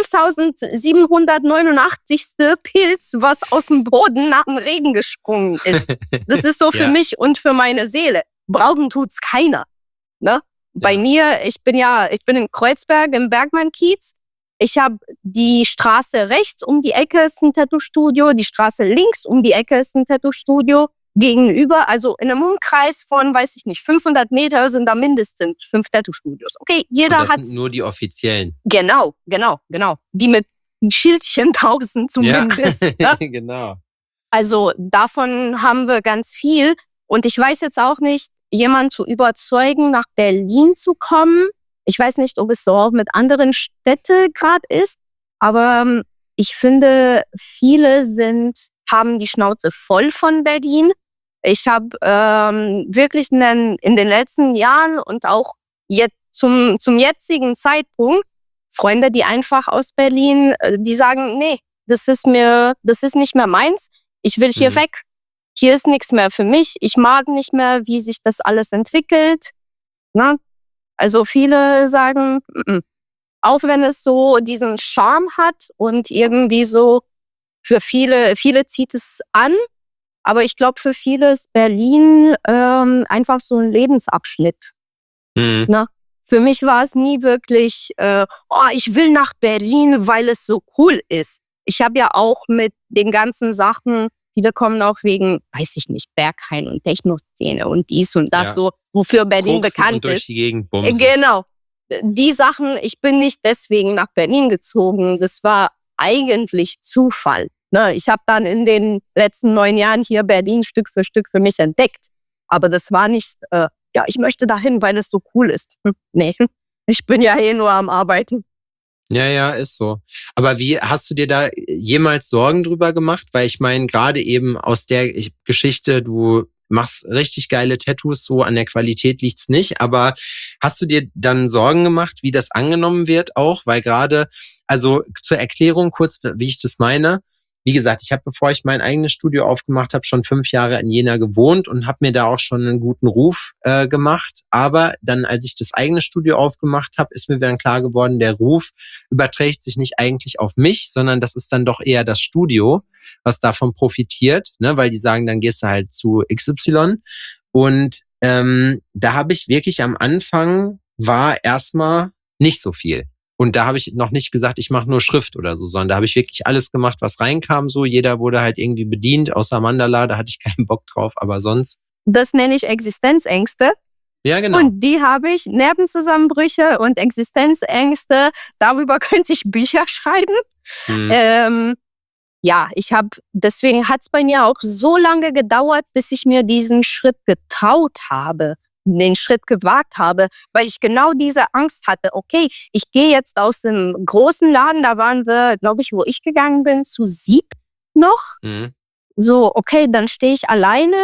S2: fünftausendsiebenhundertneunundachtzig. Pilz, was aus dem Boden nach dem Regen gesprungen ist. Das ist so für
S1: Ja.
S2: mich und für meine Seele. Brauchen tut's keiner. Ne? Bei
S1: Ja.
S2: mir, ich bin ja, ich bin in Kreuzberg im Bergmann-Kiez. Ich habe die Straße rechts um die Ecke ist ein Tattoo-Studio, die Straße links um die Ecke ist ein Tattoo-Studio. Gegenüber, also in einem Umkreis von, weiß ich nicht, fünfhundert Meter sind da mindestens fünf Tattoo-Studios. Okay, jeder
S1: Und das
S2: hat
S1: sind nur die offiziellen.
S2: genau, genau, genau, die mit ein Schildchen draußen zumindest.
S1: Ja,
S2: Ne?
S1: genau.
S2: Also davon haben wir ganz viel. Und ich weiß jetzt auch nicht, jemanden zu überzeugen, nach Berlin zu kommen. Ich weiß nicht, ob es so auch mit anderen Städten gerade ist. Aber ähm, ich finde, viele sind, haben die Schnauze voll von Berlin. Ich habe ähm, wirklich in den, in den letzten Jahren und auch jetzt zum, zum jetzigen Zeitpunkt Freunde, die einfach aus Berlin, äh, die sagen, nee, das ist mir, das ist nicht mehr meins. Ich will hier
S1: Mhm.
S2: weg. Hier ist nichts mehr für mich. Ich mag nicht mehr, wie sich das alles entwickelt. Ne? Also viele sagen, mm-mm. Auch wenn es so diesen Charme hat und irgendwie so für viele, viele zieht es an. Aber ich glaube, für viele ist Berlin ähm, einfach so ein Lebensabschnitt.
S1: Mhm.
S2: Ne? Für mich war es nie wirklich, äh, oh, ich will nach Berlin, weil es so cool ist. Ich habe ja auch mit den ganzen Sachen, viele kommen auch wegen, weiß ich nicht, Berghain und Techno-Szene und dies und das
S1: Ja.
S2: so, wofür Berlin
S1: Koksen
S2: bekannt
S1: und durch
S2: ist.
S1: die Gegend
S2: Äh,
S1: bumsen.
S2: Genau. Die Sachen, ich bin nicht deswegen nach Berlin gezogen. Das war eigentlich Zufall. Ne? Ich habe dann in den letzten neun Jahren hier Berlin Stück für Stück für mich entdeckt. Aber das war nicht, äh, ja, ich möchte dahin, weil es so cool ist. Hm, nee, ich bin ja eh nur am Arbeiten.
S1: Ja, ja, ist so. Aber wie hast du dir da jemals Sorgen drüber gemacht? Weil ich meine, gerade eben aus der ich- Geschichte, du machst richtig geile Tattoos, so an der Qualität liegt's nicht. Aber hast du dir dann Sorgen gemacht, wie das angenommen wird auch? Weil gerade, also zur Erklärung kurz, wie ich das meine. Wie gesagt, ich habe, bevor ich mein eigenes Studio aufgemacht habe, schon fünf Jahre in Jena gewohnt und habe mir da auch schon einen guten Ruf äh, gemacht. Aber dann, als ich das eigene Studio aufgemacht habe, ist mir dann klar geworden, der Ruf überträgt sich nicht eigentlich auf mich, sondern das ist dann doch eher das Studio, was davon profitiert, ne? Weil die sagen, dann gehst du halt zu X Y. Und ähm, da habe ich wirklich am Anfang war erstmal nicht so viel. Und da habe ich noch nicht gesagt, ich mache nur Schrift oder so, sondern da habe ich wirklich alles gemacht, was reinkam. So, jeder wurde halt irgendwie bedient, außer Mandala, da hatte ich keinen Bock drauf, aber sonst.
S2: Das nenne ich Existenzängste.
S1: Ja, genau.
S2: Und die habe ich, Nervenzusammenbrüche und Existenzängste. Darüber könnte ich Bücher schreiben.
S1: Hm.
S2: Ähm, ja, ich habe, deswegen hat es bei mir auch so lange gedauert, bis ich mir diesen Schritt getraut habe, den Schritt gewagt habe, weil ich genau diese Angst hatte. Okay, ich gehe jetzt aus dem großen Laden, da waren wir, glaube ich, wo ich gegangen bin, zu sieb noch.
S1: Hm.
S2: So, okay, dann stehe ich alleine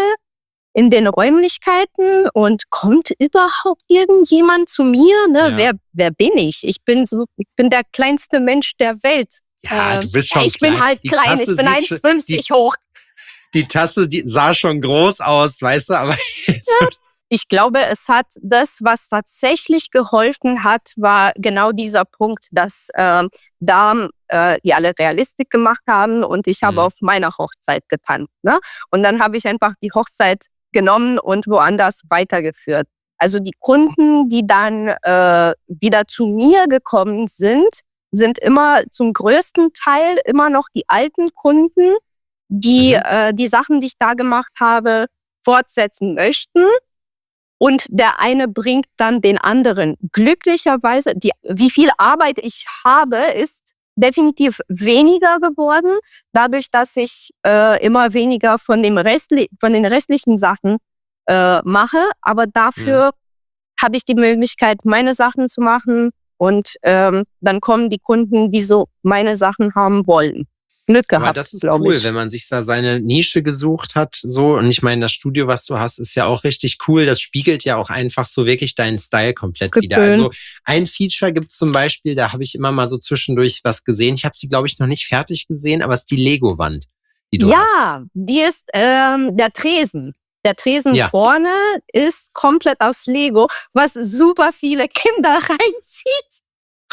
S2: in den Räumlichkeiten und kommt überhaupt irgendjemand zu mir? Ne?
S1: Ja.
S2: Wer, wer bin ich? Ich bin so, ich bin der kleinste Mensch der Welt.
S1: Ja,
S2: Äh,
S1: du bist
S2: ja,
S1: schon
S2: ich bin
S1: klein.
S2: halt
S1: Die
S2: klein,
S1: Tasse
S2: ich bin
S1: sieht
S2: eins
S1: schon-
S2: fünfzig hoch.
S1: Die Tasse, die sah schon groß aus, weißt du, aber
S2: Ich glaube, es hat das, was tatsächlich geholfen hat, war genau dieser Punkt, dass ähm, da äh, die alle Realistik gemacht haben und ich habe
S1: Mhm.
S2: auf meiner Hochzeit getanzt. Ne? Und dann habe ich einfach die Hochzeit genommen und woanders weitergeführt. Also die Kunden, die dann äh, wieder zu mir gekommen sind, sind immer zum größten Teil immer noch die alten Kunden, die
S1: Mhm.
S2: äh, die Sachen, die ich da gemacht habe, fortsetzen möchten. Und der eine bringt dann den anderen. Glücklicherweise, die, wie viel Arbeit ich habe, ist definitiv weniger geworden, dadurch, dass ich äh, immer weniger von, dem Restli- von den restlichen Sachen äh, mache. Aber dafür habe ich die Möglichkeit, meine Sachen zu machen Und ähm, dann kommen die Kunden, die so meine Sachen haben wollen. Glück gehabt,
S1: aber das ist cool,
S2: ich.
S1: wenn man sich da seine Nische gesucht hat, so. Und ich meine, das Studio, was du hast, ist ja auch richtig cool. Das spiegelt ja auch einfach so wirklich deinen Style komplett
S2: Schön.
S1: wieder. Also ein Feature gibt zum Beispiel, da habe ich immer mal so zwischendurch was gesehen. Ich habe sie, glaube ich, noch nicht fertig gesehen, aber es ist die Lego-Wand, die du
S2: ja,
S1: hast.
S2: Ja, die ist ähm, der Tresen. Der Tresen
S1: Ja.
S2: vorne ist komplett aus Lego, was super viele Kinder reinzieht.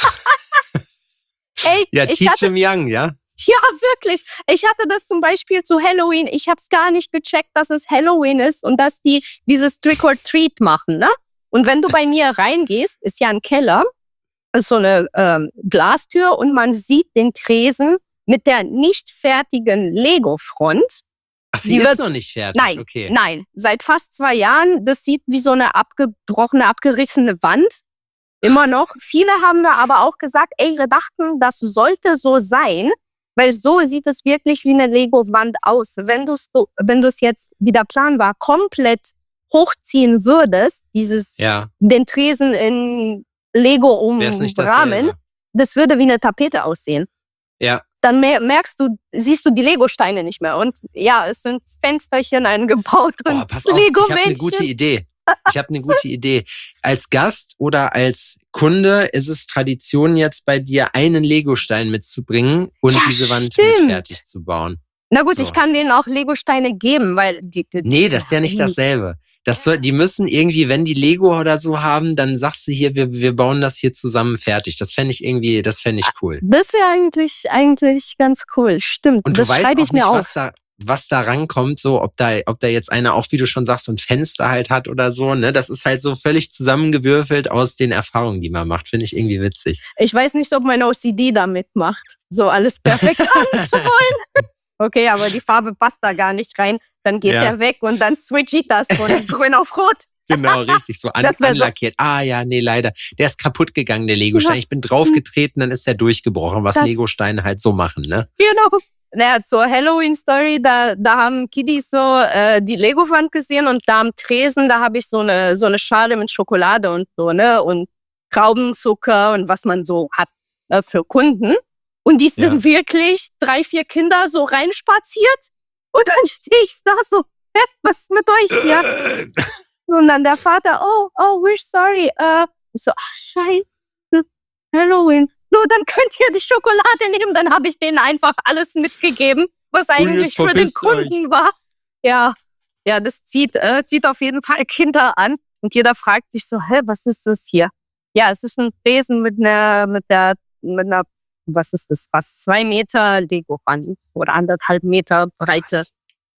S2: Ey,
S1: Ja,
S2: ich
S1: Teach
S2: hatte,
S1: them young, ja?
S2: ja, wirklich. Ich hatte das zum Beispiel zu Halloween. Ich habe es gar nicht gecheckt, dass es Halloween ist und dass die dieses Trick or Treat machen, ne? Und wenn du bei mir reingehst, ist ja ein Keller, ist so eine ähm, Glastür und man sieht den Tresen mit der nicht fertigen Lego-Front.
S1: Ach, sie
S2: Die
S1: ist
S2: wird-
S1: noch nicht fertig,
S2: Nein,
S1: okay.
S2: nein, seit fast zwei Jahren. Das sieht wie so eine abgebrochene, abgerissene Wand. Immer noch. Viele haben mir aber auch gesagt, ey, wir dachten, das sollte so sein, weil so sieht es wirklich wie eine Lego-Wand aus. Wenn du es wenn du es jetzt, wie der Plan war, komplett hochziehen würdest, dieses,
S1: Ja,
S2: den Tresen in Lego
S1: wär's nicht
S2: umrahmen,
S1: dasselbe.
S2: das würde wie eine Tapete aussehen.
S1: Ja.
S2: Dann mer- merkst du, siehst du die Lego-Steine nicht mehr. Und ja, es sind Fensterchen eingebaut und
S1: Oh, pass auf, ich habe eine
S2: Lego-Männchen.
S1: gute Idee. Ich habe eine gute Idee. Als Gast oder als Kunde ist es Tradition jetzt bei dir, einen Legostein mitzubringen und
S2: Ja,
S1: diese Wand
S2: stimmt.
S1: mit fertig zu bauen.
S2: Na gut,
S1: So.
S2: ich kann denen auch Lego-Steine geben, weil die, die
S1: Nee, das ist ja nicht dasselbe. Das soll, die müssen irgendwie, wenn die Lego oder so haben, dann sagst du hier, wir, wir bauen das hier zusammen fertig. Das fände ich irgendwie, das fände ich cool.
S2: Das wäre eigentlich, eigentlich ganz cool. Stimmt.
S1: Und
S2: das
S1: du weißt
S2: schreibe
S1: auch
S2: ich mir
S1: nicht,
S2: auf.
S1: was da, was da rankommt, so, ob da, ob da jetzt einer auch, wie du schon sagst, so ein Fenster halt hat oder so, ne? Das ist halt so völlig zusammengewürfelt aus den Erfahrungen, die man macht. Finde ich irgendwie witzig.
S2: Ich weiß nicht, ob mein O C D da mitmacht, so alles perfekt haben zu wollen. Okay, aber die Farbe passt da gar nicht rein. Dann geht
S1: Ja.
S2: der weg und dann switch ich das von grün auf rot.
S1: Genau, richtig. So an,
S2: Das wär so-
S1: anlackiert. Ah ja, nee, leider. Der ist kaputt gegangen, der Legostein.
S2: Ja.
S1: Ich bin draufgetreten, dann ist der durchgebrochen, was
S2: Das-
S1: Legosteine halt so machen, ne?
S2: Genau. Naja, zur Halloween-Story, da, da haben Kiddies so äh, die Lego-Wand gesehen und da am Tresen, da habe ich so eine, so eine Schale mit Schokolade und so, ne? Und Traubenzucker und was man so hat äh, für Kunden. Und die sind
S1: Ja.
S2: wirklich drei, vier Kinder so reinspaziert. Und dann stehe ich da so, hä, was ist mit euch hier? Und dann der Vater, oh, oh, we're sorry. Äh, ich so, ach, scheiße, Halloween. So, dann könnt ihr die Schokolade nehmen. Dann habe ich denen einfach alles mitgegeben, was eigentlich für den
S1: verpisst euch.
S2: Kunden war. Ja, ja, das zieht, äh, zieht auf jeden Fall Kinder an. Und jeder fragt sich so, hä, was ist das hier? Ja, es ist ein Tresen mit einer, mit der, mit einer, was ist das, fast zwei Meter Lego-Wand oder anderthalb Meter breite
S1: Krass.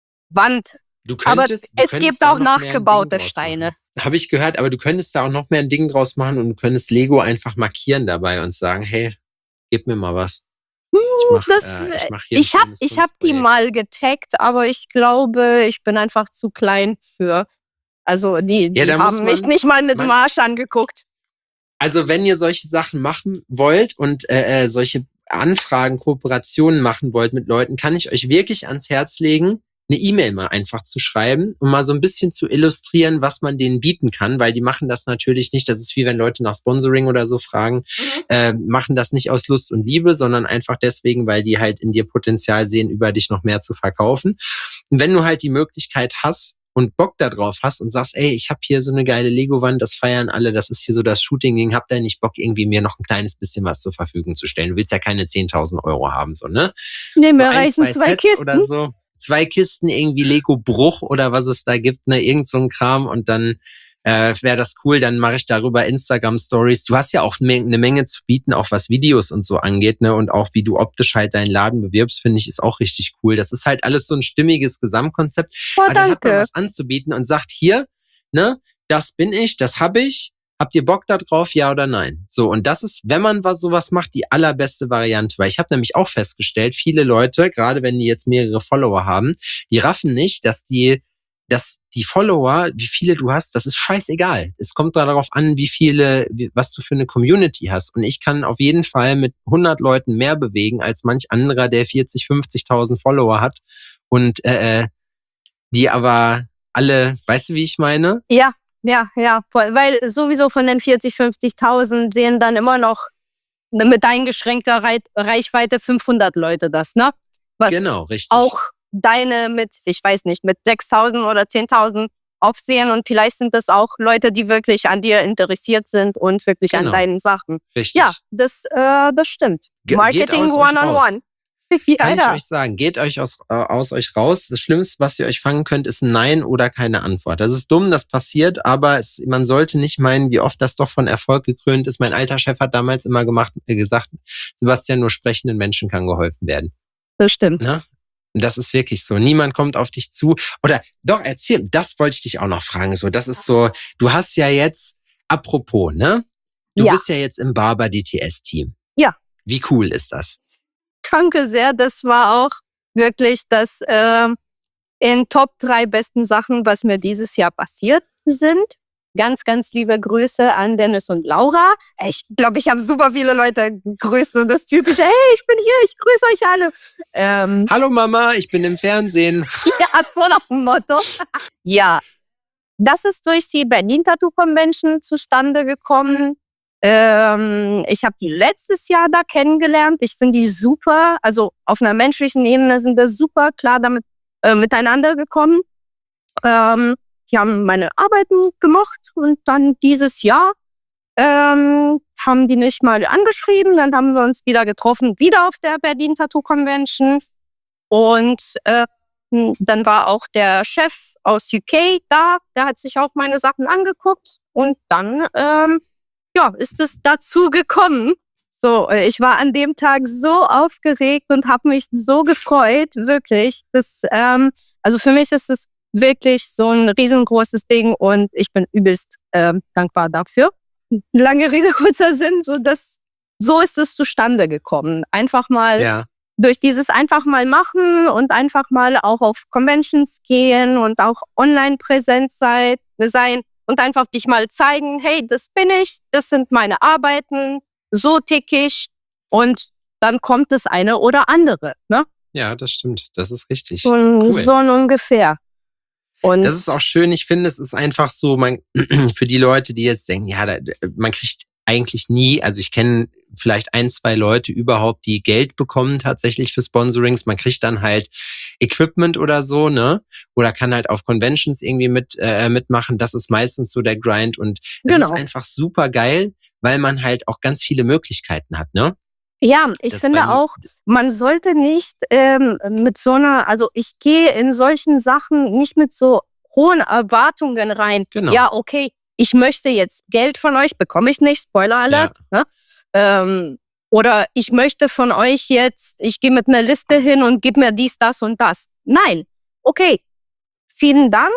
S2: Wand.
S1: Du
S2: Aber
S1: könntest, du
S2: es
S1: könntest
S2: gibt
S1: da
S2: auch
S1: noch mehr ein
S2: nachgebaute
S1: Ding draus
S2: Steine.
S1: machen. Habe ich gehört, aber du könntest da auch noch mehr ein Ding draus machen und du könntest Lego einfach markieren dabei und sagen, hey, gib mir mal was. Ich mach,
S2: Das,
S1: äh, ich mach hier
S2: ich
S1: ein
S2: habe
S1: schönes
S2: ich hab die
S1: Kunstprojekt.
S2: mal getaggt, aber ich glaube, ich bin einfach zu klein für. Also die, die
S1: Ja, da muss
S2: haben mich
S1: man-
S2: nicht mal mit
S1: man-
S2: dem Arsch angeguckt.
S1: Also wenn ihr solche Sachen machen wollt und äh, äh, solche Anfragen, Kooperationen machen wollt mit Leuten, kann ich euch wirklich ans Herz legen, eine E-Mail mal einfach zu schreiben, um mal so ein bisschen zu illustrieren, was man denen bieten kann, weil die machen das natürlich nicht, das ist wie wenn Leute nach Sponsoring oder so fragen,
S2: Mhm.
S1: äh, machen das nicht aus Lust und Liebe, sondern einfach deswegen, weil die halt in dir Potenzial sehen, über dich noch mehr zu verkaufen. Und wenn du halt die Möglichkeit hast und Bock da drauf hast und sagst, ey, ich habe hier so eine geile Lego-Wand, das feiern alle, das ist hier so das Shooting-Ding, habt ihr nicht Bock, irgendwie mir noch ein kleines bisschen was zur Verfügung zu stellen? Du willst ja keine zehntausend Euro haben, so, ne?
S2: Nee,
S1: So
S2: mir
S1: ein,
S2: reichen
S1: zwei
S2: zwei
S1: Sets
S2: Kisten.
S1: oder so. Zwei Kisten, irgendwie Lego-Bruch oder was es da gibt, ne, irgend so ein Kram und dann äh, wäre das cool, dann mache ich darüber Instagram-Stories. Du hast ja auch eine Menge, Menge zu bieten, auch was Videos und so angeht, ne, und auch wie du optisch halt deinen Laden bewirbst, finde ich, ist auch richtig cool. Das ist halt alles so ein stimmiges Gesamtkonzept.
S2: Oh,
S1: Aber dann hat man
S2: danke.
S1: was anzubieten und sagt, hier, ne, das bin ich, das habe ich. Habt ihr Bock da drauf, ja oder nein? So, und das ist, wenn man was sowas macht, die allerbeste Variante. Weil ich habe nämlich auch festgestellt, viele Leute, gerade wenn die jetzt mehrere Follower haben, die raffen nicht, dass die, dass die Follower, wie viele du hast, das ist scheißegal. Es kommt darauf an, wie viele, wie, was du für eine Community hast. Und ich kann auf jeden Fall mit hundert Leuten mehr bewegen als manch anderer, der vierzig, fünfzigtausend Follower hat und äh, die aber alle, weißt du, wie ich meine?
S2: Ja, ja, ja, voll, weil sowieso von den vierzig, fünfzigtausend sehen dann immer noch mit eingeschränkter Rei- Reichweite fünfhundert Leute das, ne? Was
S1: Genau, richtig.
S2: auch deine mit, ich weiß nicht, mit sechstausend oder zehntausend aufsehen und vielleicht sind das auch Leute, die wirklich an dir interessiert sind und wirklich
S1: Genau.
S2: an deinen Sachen.
S1: Richtig.
S2: Ja, das, äh, das stimmt.
S1: Ge- geht
S2: Marketing
S1: aus euch
S2: one on
S1: raus.
S2: one. Ja,
S1: Kann ich
S2: ja.
S1: euch sagen, geht euch aus, äh, aus euch raus. Das Schlimmste, was ihr euch fangen könnt, ist ein Nein oder keine Antwort. Das ist dumm, das passiert, aber es, man sollte nicht meinen, wie oft das doch von Erfolg gekrönt ist. Mein alter Chef hat damals immer gemacht, äh, gesagt, Sebastian, nur sprechenden Menschen kann geholfen werden.
S2: Das stimmt.
S1: Ne? Und das ist wirklich so. Niemand kommt auf dich zu. Oder doch, erzähl, das wollte ich dich auch noch fragen. So, das ist so, du hast ja jetzt, apropos, ne? Du
S2: Ja.
S1: bist ja jetzt im Barber D T S-Team.
S2: Ja.
S1: Wie cool ist das?
S2: Danke sehr. Das war auch wirklich das äh, in Top drei besten Sachen, was mir dieses Jahr passiert sind. Ganz, ganz liebe Grüße an Dennis und Laura. Ich glaube, ich habe super viele Leute gegrüßt. Und das typische, hey, ich bin hier, ich grüße euch alle. Ähm,
S1: Hallo Mama, ich bin im Fernsehen.
S2: ja, so nach dem Motto. Ja, das ist durch die Berlin Tattoo Convention zustande gekommen. Ähm, ich habe die letztes Jahr da kennengelernt. Ich finde die super. Also auf einer menschlichen Ebene sind wir super klar damit äh, miteinander gekommen. Ähm, die haben meine Arbeiten gemocht und dann dieses Jahr ähm, haben die mich mal angeschrieben. Dann haben wir uns wieder getroffen, wieder auf der Berlin Tattoo Convention. Und äh, dann war auch der Chef aus U K da. Der hat sich auch meine Sachen angeguckt. Und dann ähm, ja, ist es dazu gekommen. So, ich war an dem Tag so aufgeregt und habe mich so gefreut, wirklich. Das, ähm, also für mich ist es wirklich so ein riesengroßes Ding und ich bin übelst ähm, dankbar dafür. Lange Rede, kurzer Sinn, so, das, so ist es zustande gekommen. Einfach mal
S1: Ja.
S2: durch dieses einfach mal machen und einfach mal auch auf Conventions gehen und auch online präsent sein, sein und einfach dich mal zeigen, hey, das bin ich, das sind meine Arbeiten, so tick ich und dann kommt das eine oder andere, ne?
S1: Ja, das stimmt. Das ist richtig.
S2: So,
S1: Cool.
S2: so ungefähr. Und
S1: Das ist auch schön. Ich finde, es ist einfach so, man, für die Leute, die jetzt denken, ja, da, man kriegt eigentlich nie, also ich kenne vielleicht ein, zwei Leute überhaupt, die Geld bekommen tatsächlich für Sponsorings. Man kriegt dann halt Equipment oder so, ne? Oder kann halt auf Conventions irgendwie mit äh, mitmachen. Das ist meistens so der Grind und es
S2: Genau.
S1: ist einfach super geil, weil man halt auch ganz viele Möglichkeiten hat, ne?
S2: ja, ich
S1: Das
S2: finde
S1: bei-
S2: auch, man sollte nicht ähm, mit so einer, also ich gehe in solchen Sachen nicht mit so hohen Erwartungen rein.
S1: Genau.
S2: Ja, okay, ich möchte jetzt Geld von euch, bekomme ich nicht, Spoiler Alert. Ne? Ähm, oder ich möchte von euch jetzt, ich gehe mit einer Liste hin und gib mir dies, das und das. Nein, okay, vielen Dank.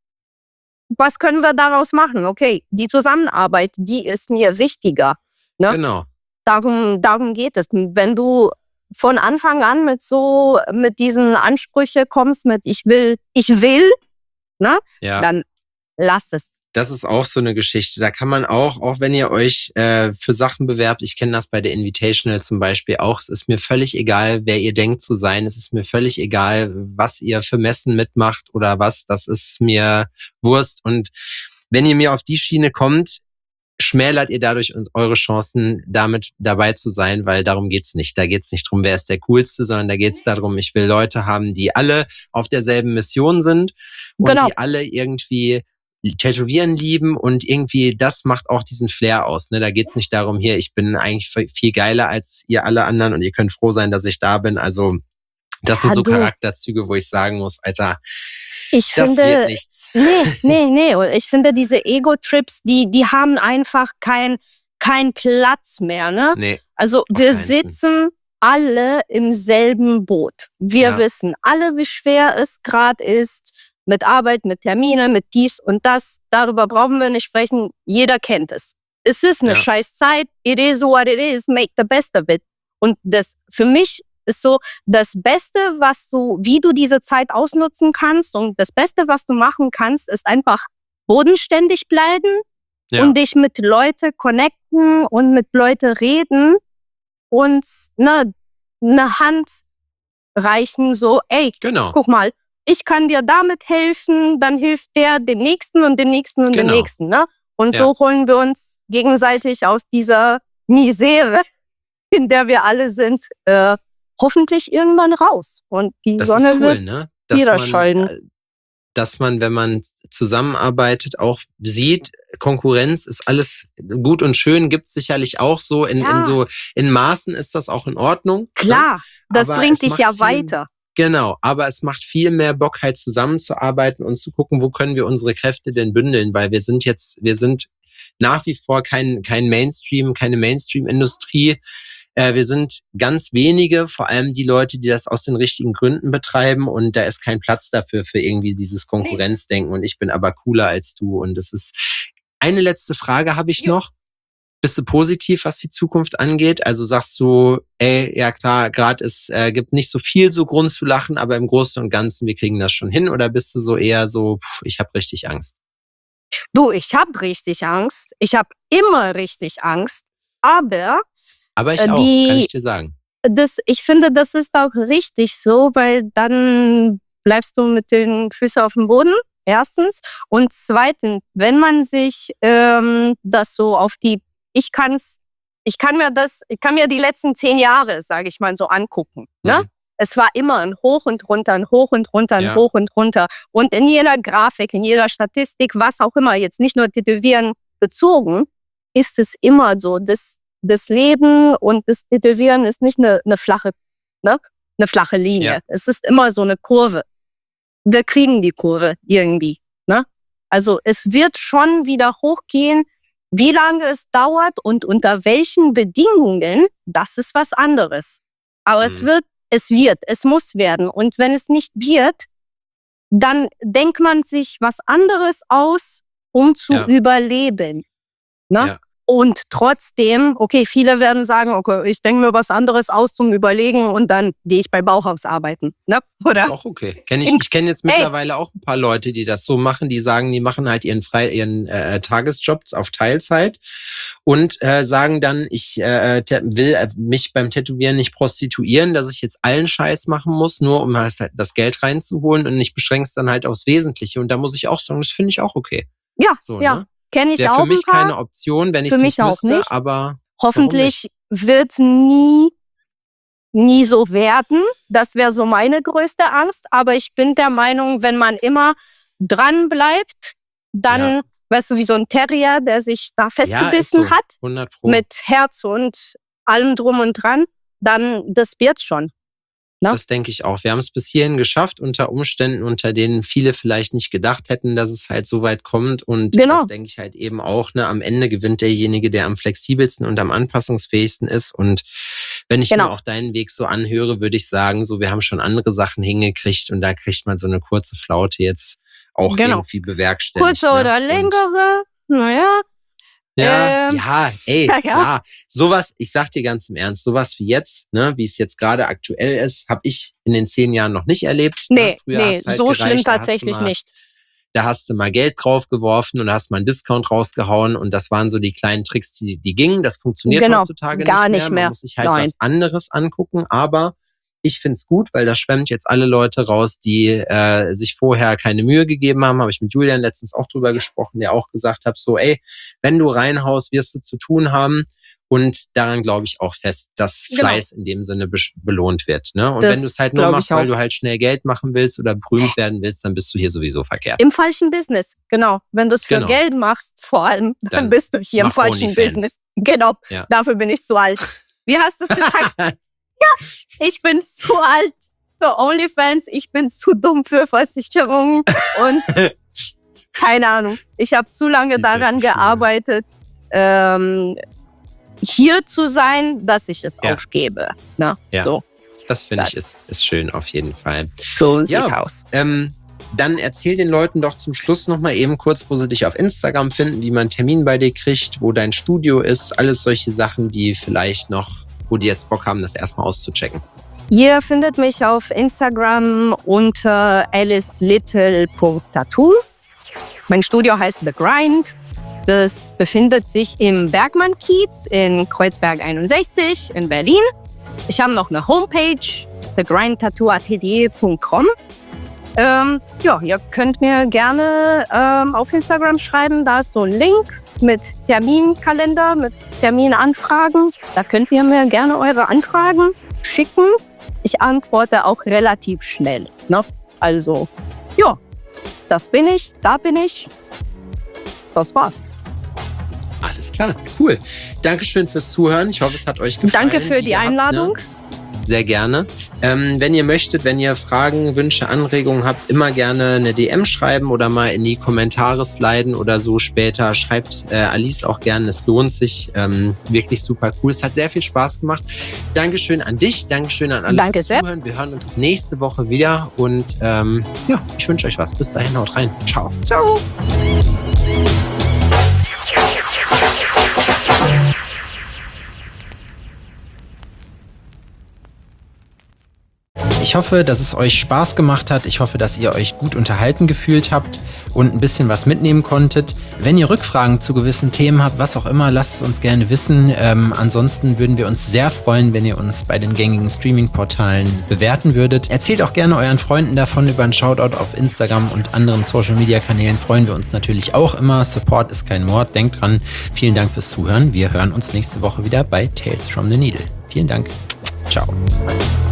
S2: Was können wir daraus machen? Okay, die Zusammenarbeit, die ist mir wichtiger. Ne?
S1: Genau.
S2: Darum, darum geht es. Wenn du von Anfang an mit so, mit diesen Ansprüchen kommst, mit ich will, ich will, ne,
S1: Ja.
S2: dann lass es.
S1: Das ist auch so eine Geschichte. Da kann man auch, auch wenn ihr euch äh, für Sachen bewerbt, ich kenne das bei der Invitational zum Beispiel auch, es ist mir völlig egal, wer ihr denkt zu sein. Es ist mir völlig egal, was ihr für Messen mitmacht oder was. Das ist mir Wurst. Und wenn ihr mir auf die Schiene kommt, schmälert ihr dadurch eure Chancen, damit dabei zu sein, weil darum geht's nicht. Da geht's nicht drum, wer ist der Coolste, sondern da geht's darum, ich will Leute haben, die alle auf derselben Mission sind und
S2: Genau.
S1: die alle irgendwie Tätowieren lieben und irgendwie das macht auch diesen Flair aus. Ne? Da geht's nicht darum, hier, ich bin eigentlich viel geiler als ihr alle anderen und ihr könnt froh sein, dass ich da bin. Also das sind
S2: Ja,
S1: so
S2: du.
S1: Charakterzüge, wo ich sagen muss, Alter,
S2: Ich
S1: das
S2: finde,
S1: wird nichts.
S2: nee, nee, nee. Und ich finde, diese Ego-Trips, die, die haben einfach kein, kein Platz mehr, ne?
S1: Nee,
S2: Also
S1: auf
S2: wir
S1: keinen Fall.
S2: sitzen alle im selben Boot. Wir
S1: Ja.
S2: wissen alle, wie schwer es gerade ist, mit Arbeit, mit Termine, mit dies und das. Darüber brauchen wir nicht sprechen. Jeder kennt es. Es ist eine
S1: Ja.
S2: scheiß Zeit. It is what it is. Make the best of it. Und das für mich ist so das Beste, was du, wie du diese Zeit ausnutzen kannst und das Beste, was du machen kannst, ist einfach bodenständig bleiben
S1: Ja.
S2: und dich mit Leute connecten und mit Leute reden und ne, eine Hand reichen, so, ey,
S1: Genau.
S2: guck mal, ich kann dir damit helfen, dann hilft der dem Nächsten und dem Nächsten und
S1: Genau.
S2: dem Nächsten. Ne? Und
S1: Ja.
S2: so holen wir uns gegenseitig aus dieser Misere, in der wir alle sind, äh, hoffentlich irgendwann raus. Und die
S1: Das
S2: Sonne
S1: ist cool,
S2: wird
S1: ne? Dass
S2: wieder
S1: man,
S2: scheinen.
S1: äh, dass man, wenn man zusammenarbeitet, auch sieht, Konkurrenz ist alles gut und schön, gibt es sicherlich auch so. In,
S2: Ja.
S1: in so in Maßen ist das auch in Ordnung. Ne?
S2: Klar, das
S1: Aber
S2: bringt
S1: es
S2: dich
S1: macht
S2: ja
S1: viel-
S2: weiter.
S1: Genau, aber es macht viel mehr Bock, halt zusammenzuarbeiten und zu gucken, wo können wir unsere Kräfte denn bündeln, weil wir sind jetzt, wir sind nach wie vor kein, kein Mainstream, keine Mainstream-Industrie. Äh, wir sind ganz wenige, vor allem die Leute, die das aus den richtigen Gründen betreiben, und da ist kein Platz dafür, für irgendwie dieses Konkurrenzdenken, und ich bin aber cooler als du, und das ist eine letzte Frage habe ich
S2: Ja.
S1: noch. Bist du positiv, was die Zukunft angeht? Also sagst du, ey, ja klar, gerade es äh, gibt nicht so viel so Grund zu lachen, aber im Großen und Ganzen, wir kriegen das schon hin? Oder bist du so eher so, pff, ich habe richtig Angst?
S2: Du, ich habe richtig Angst. Ich habe immer richtig Angst. Aber
S1: Aber ich
S2: Äh,
S1: auch,
S2: die-
S1: kann ich dir sagen.
S2: das, ich finde, das ist auch richtig so, weil dann bleibst du mit den Füßen auf dem Boden, erstens. Und zweitens, wenn man sich ähm, das so auf die, ich kann's, ich kann mir das, ich kann mir die letzten zehn Jahre, sage ich mal, so angucken. Ne?
S1: Mhm.
S2: Es war immer ein Hoch und runter, ein Hoch und runter, ein
S1: Ja.
S2: Hoch und runter. Und in jeder Grafik, in jeder Statistik, was auch immer, jetzt nicht nur Tätowieren bezogen, ist es immer so, dass das Leben und das Tätowieren ist nicht eine, eine flache, ne? Eine flache Linie.
S1: Ja.
S2: Es ist immer so eine Kurve. Wir kriegen die Kurve irgendwie, ne? Also es wird schon wieder hochgehen. Wie lange es dauert und unter welchen Bedingungen, das ist was anderes. Aber es
S1: Mhm.
S2: wird, es wird, es muss werden. Und wenn es nicht wird, dann denkt man sich was anderes aus, um zu
S1: Ja.
S2: überleben. Ne?
S1: Ja.
S2: Und trotzdem, okay, viele werden sagen, okay, ich denke mir was anderes aus zum Überlegen und dann gehe ich bei Bauhaus arbeiten. Ne?
S1: Ist
S2: Oder?
S1: auch okay. Kenn ich ich kenne jetzt
S2: Ey.
S1: mittlerweile auch ein paar Leute, die das so machen, die sagen, die machen halt ihren frei, ihren äh, Tagesjob auf Teilzeit und äh, sagen dann, ich äh, tä- will äh, mich beim Tätowieren nicht prostituieren, dass ich jetzt allen Scheiß machen muss, nur um das, halt das Geld reinzuholen, und ich beschränke es dann halt aufs Wesentliche. Und da muss ich auch sagen, das finde ich auch okay.
S2: Ja,
S1: So,
S2: ja.
S1: ne?
S2: Kenne ich
S1: Wäre
S2: auch
S1: für mich
S2: ein paar.
S1: keine Option, wenn ich
S2: Für
S1: es
S2: mich
S1: nicht
S2: auch
S1: müsste,
S2: nicht.
S1: aber
S2: Hoffentlich wird nie, nie so werden. Das wäre so meine größte Angst. Aber ich bin der Meinung, wenn man immer dran bleibt, dann,
S1: Ja.
S2: weißt du, wie so ein Terrier, der sich da
S1: ja, ist
S2: festgebissen
S1: so.
S2: hat,
S1: hundert Pro.
S2: mit Herz und allem drum und dran, dann das wird schon. Ne?
S1: Das denke ich auch. Wir haben es bis hierhin geschafft, unter Umständen, unter denen viele vielleicht nicht gedacht hätten, dass es halt so weit kommt. Und
S2: Genau.
S1: das denke ich halt eben auch. Ne? Am Ende gewinnt derjenige, der am flexibelsten und am anpassungsfähigsten ist. Und wenn ich
S2: Genau.
S1: mir auch deinen Weg so anhöre, würde ich sagen, so wir haben schon andere Sachen hingekriegt, und da kriegt man so eine kurze Flaute jetzt auch
S2: Genau.
S1: irgendwie bewerkstelligt.
S2: Kurze
S1: ne?
S2: oder
S1: Und-
S2: längere, naja.
S1: Ja,
S2: Ähm,
S1: ja, ey,
S2: ja, ja.
S1: klar. Sowas, ich sag dir ganz im Ernst, sowas wie jetzt, ne, wie es jetzt gerade aktuell ist, habe ich in den zehn Jahren noch nicht erlebt.
S2: Nee,
S1: ne? Früher
S2: nee,
S1: hat's halt
S2: so
S1: gereicht,
S2: schlimm
S1: da hast du
S2: tatsächlich
S1: mal,
S2: nicht.
S1: Da hast du mal Geld draufgeworfen und hast mal einen Discount rausgehauen, und das waren so die kleinen Tricks, die, die gingen. Das funktioniert
S2: Genau,
S1: heutzutage
S2: gar
S1: nicht mehr.
S2: nicht mehr.
S1: Man muss sich halt
S2: Nein.
S1: was anderes angucken, aber ich find's gut, weil da schwemmt jetzt alle Leute raus, die äh, sich vorher keine Mühe gegeben haben. Habe ich mit Julian letztens auch drüber gesprochen, der auch gesagt hat, so ey, wenn du reinhaust, wirst du zu tun haben. Und daran glaube ich auch fest, dass
S2: Genau.
S1: Fleiß in dem Sinne be- belohnt wird. Ne? Und
S2: Das
S1: wenn du es halt nur
S2: glaub ich
S1: machst, weil
S2: auch.
S1: du halt schnell Geld machen willst oder berühmt werden willst, dann bist du hier sowieso verkehrt.
S2: Im falschen Business, genau. Wenn du es für
S1: Genau.
S2: Geld machst, vor allem, dann,
S1: Dann
S2: bist du hier im
S1: mach
S2: falschen
S1: OnlyFans.
S2: Business. Genau,
S1: Ja.
S2: dafür bin ich zu alt. Wie hast du es gesagt? Ja, ich bin zu alt für OnlyFans, ich bin zu dumm für Versicherungen und keine Ahnung. Ich habe zu lange
S1: Die
S2: daran
S1: Türkische.
S2: gearbeitet, ähm, hier zu sein, dass ich es
S1: Ja.
S2: aufgebe. Na,
S1: Ja.
S2: So,
S1: Das finde ich
S2: Das-
S1: ist, ist schön auf jeden Fall.
S2: so
S1: Ja.
S2: sieht aus.
S1: Ähm, dann erzähl den Leuten doch zum Schluss nochmal eben kurz, wo sie dich auf Instagram finden, wie man einen Termin bei dir kriegt, wo dein Studio ist, alles solche Sachen, die vielleicht noch, wo die jetzt Bock haben, das erstmal auszuchecken.
S2: Ihr findet mich auf Instagram unter alice little punkt tattoo. Mein Studio heißt The Grind. Das befindet sich im Bergmann-Kiez in Kreuzberg einundsechzig in Berlin. Ich habe noch eine Homepage, the grind tattoo atelier punkt com. Ähm, ja, ihr könnt mir gerne ähm, auf Instagram schreiben. Da ist so ein Link mit Terminkalender, mit Terminanfragen. Da könnt ihr mir gerne eure Anfragen schicken. Ich antworte auch relativ schnell. Ne? Also, ja, das bin ich, da bin ich. Das war's.
S1: Alles klar, cool. Dankeschön fürs Zuhören. Ich hoffe, es hat euch gefallen.
S2: Danke für die
S1: Ihr habt,
S2: Einladung.
S1: ne? Sehr gerne. Ähm, wenn ihr möchtet, wenn ihr Fragen, Wünsche, Anregungen habt, immer gerne eine D M schreiben oder mal in die Kommentare sliden oder so später. Schreibt äh, Alice auch gerne, es lohnt sich. Ähm, wirklich super cool. Es hat sehr viel Spaß gemacht. Dankeschön an dich, Dankeschön an alle
S2: Danke
S1: fürs
S2: sehr.
S1: Zuhören. Wir hören uns nächste Woche wieder und ähm, ja, ich wünsche euch was. Bis dahin, haut rein. Ciao.
S2: Ciao.
S1: Ich hoffe, dass es euch Spaß gemacht hat. Ich hoffe, dass ihr euch gut unterhalten gefühlt habt und ein bisschen was mitnehmen konntet. Wenn ihr Rückfragen zu gewissen Themen habt, was auch immer, lasst es uns gerne wissen. Ähm, ansonsten würden wir uns sehr freuen, wenn ihr uns bei den gängigen Streaming-Portalen bewerten würdet. Erzählt auch gerne euren Freunden davon. Über einen Shoutout auf Instagram und anderen Social-Media-Kanälen freuen wir uns natürlich auch immer. Support ist kein Mord. Denkt dran. Vielen Dank fürs Zuhören. Wir hören uns nächste Woche wieder bei Tales from the Needle. Vielen Dank. Ciao.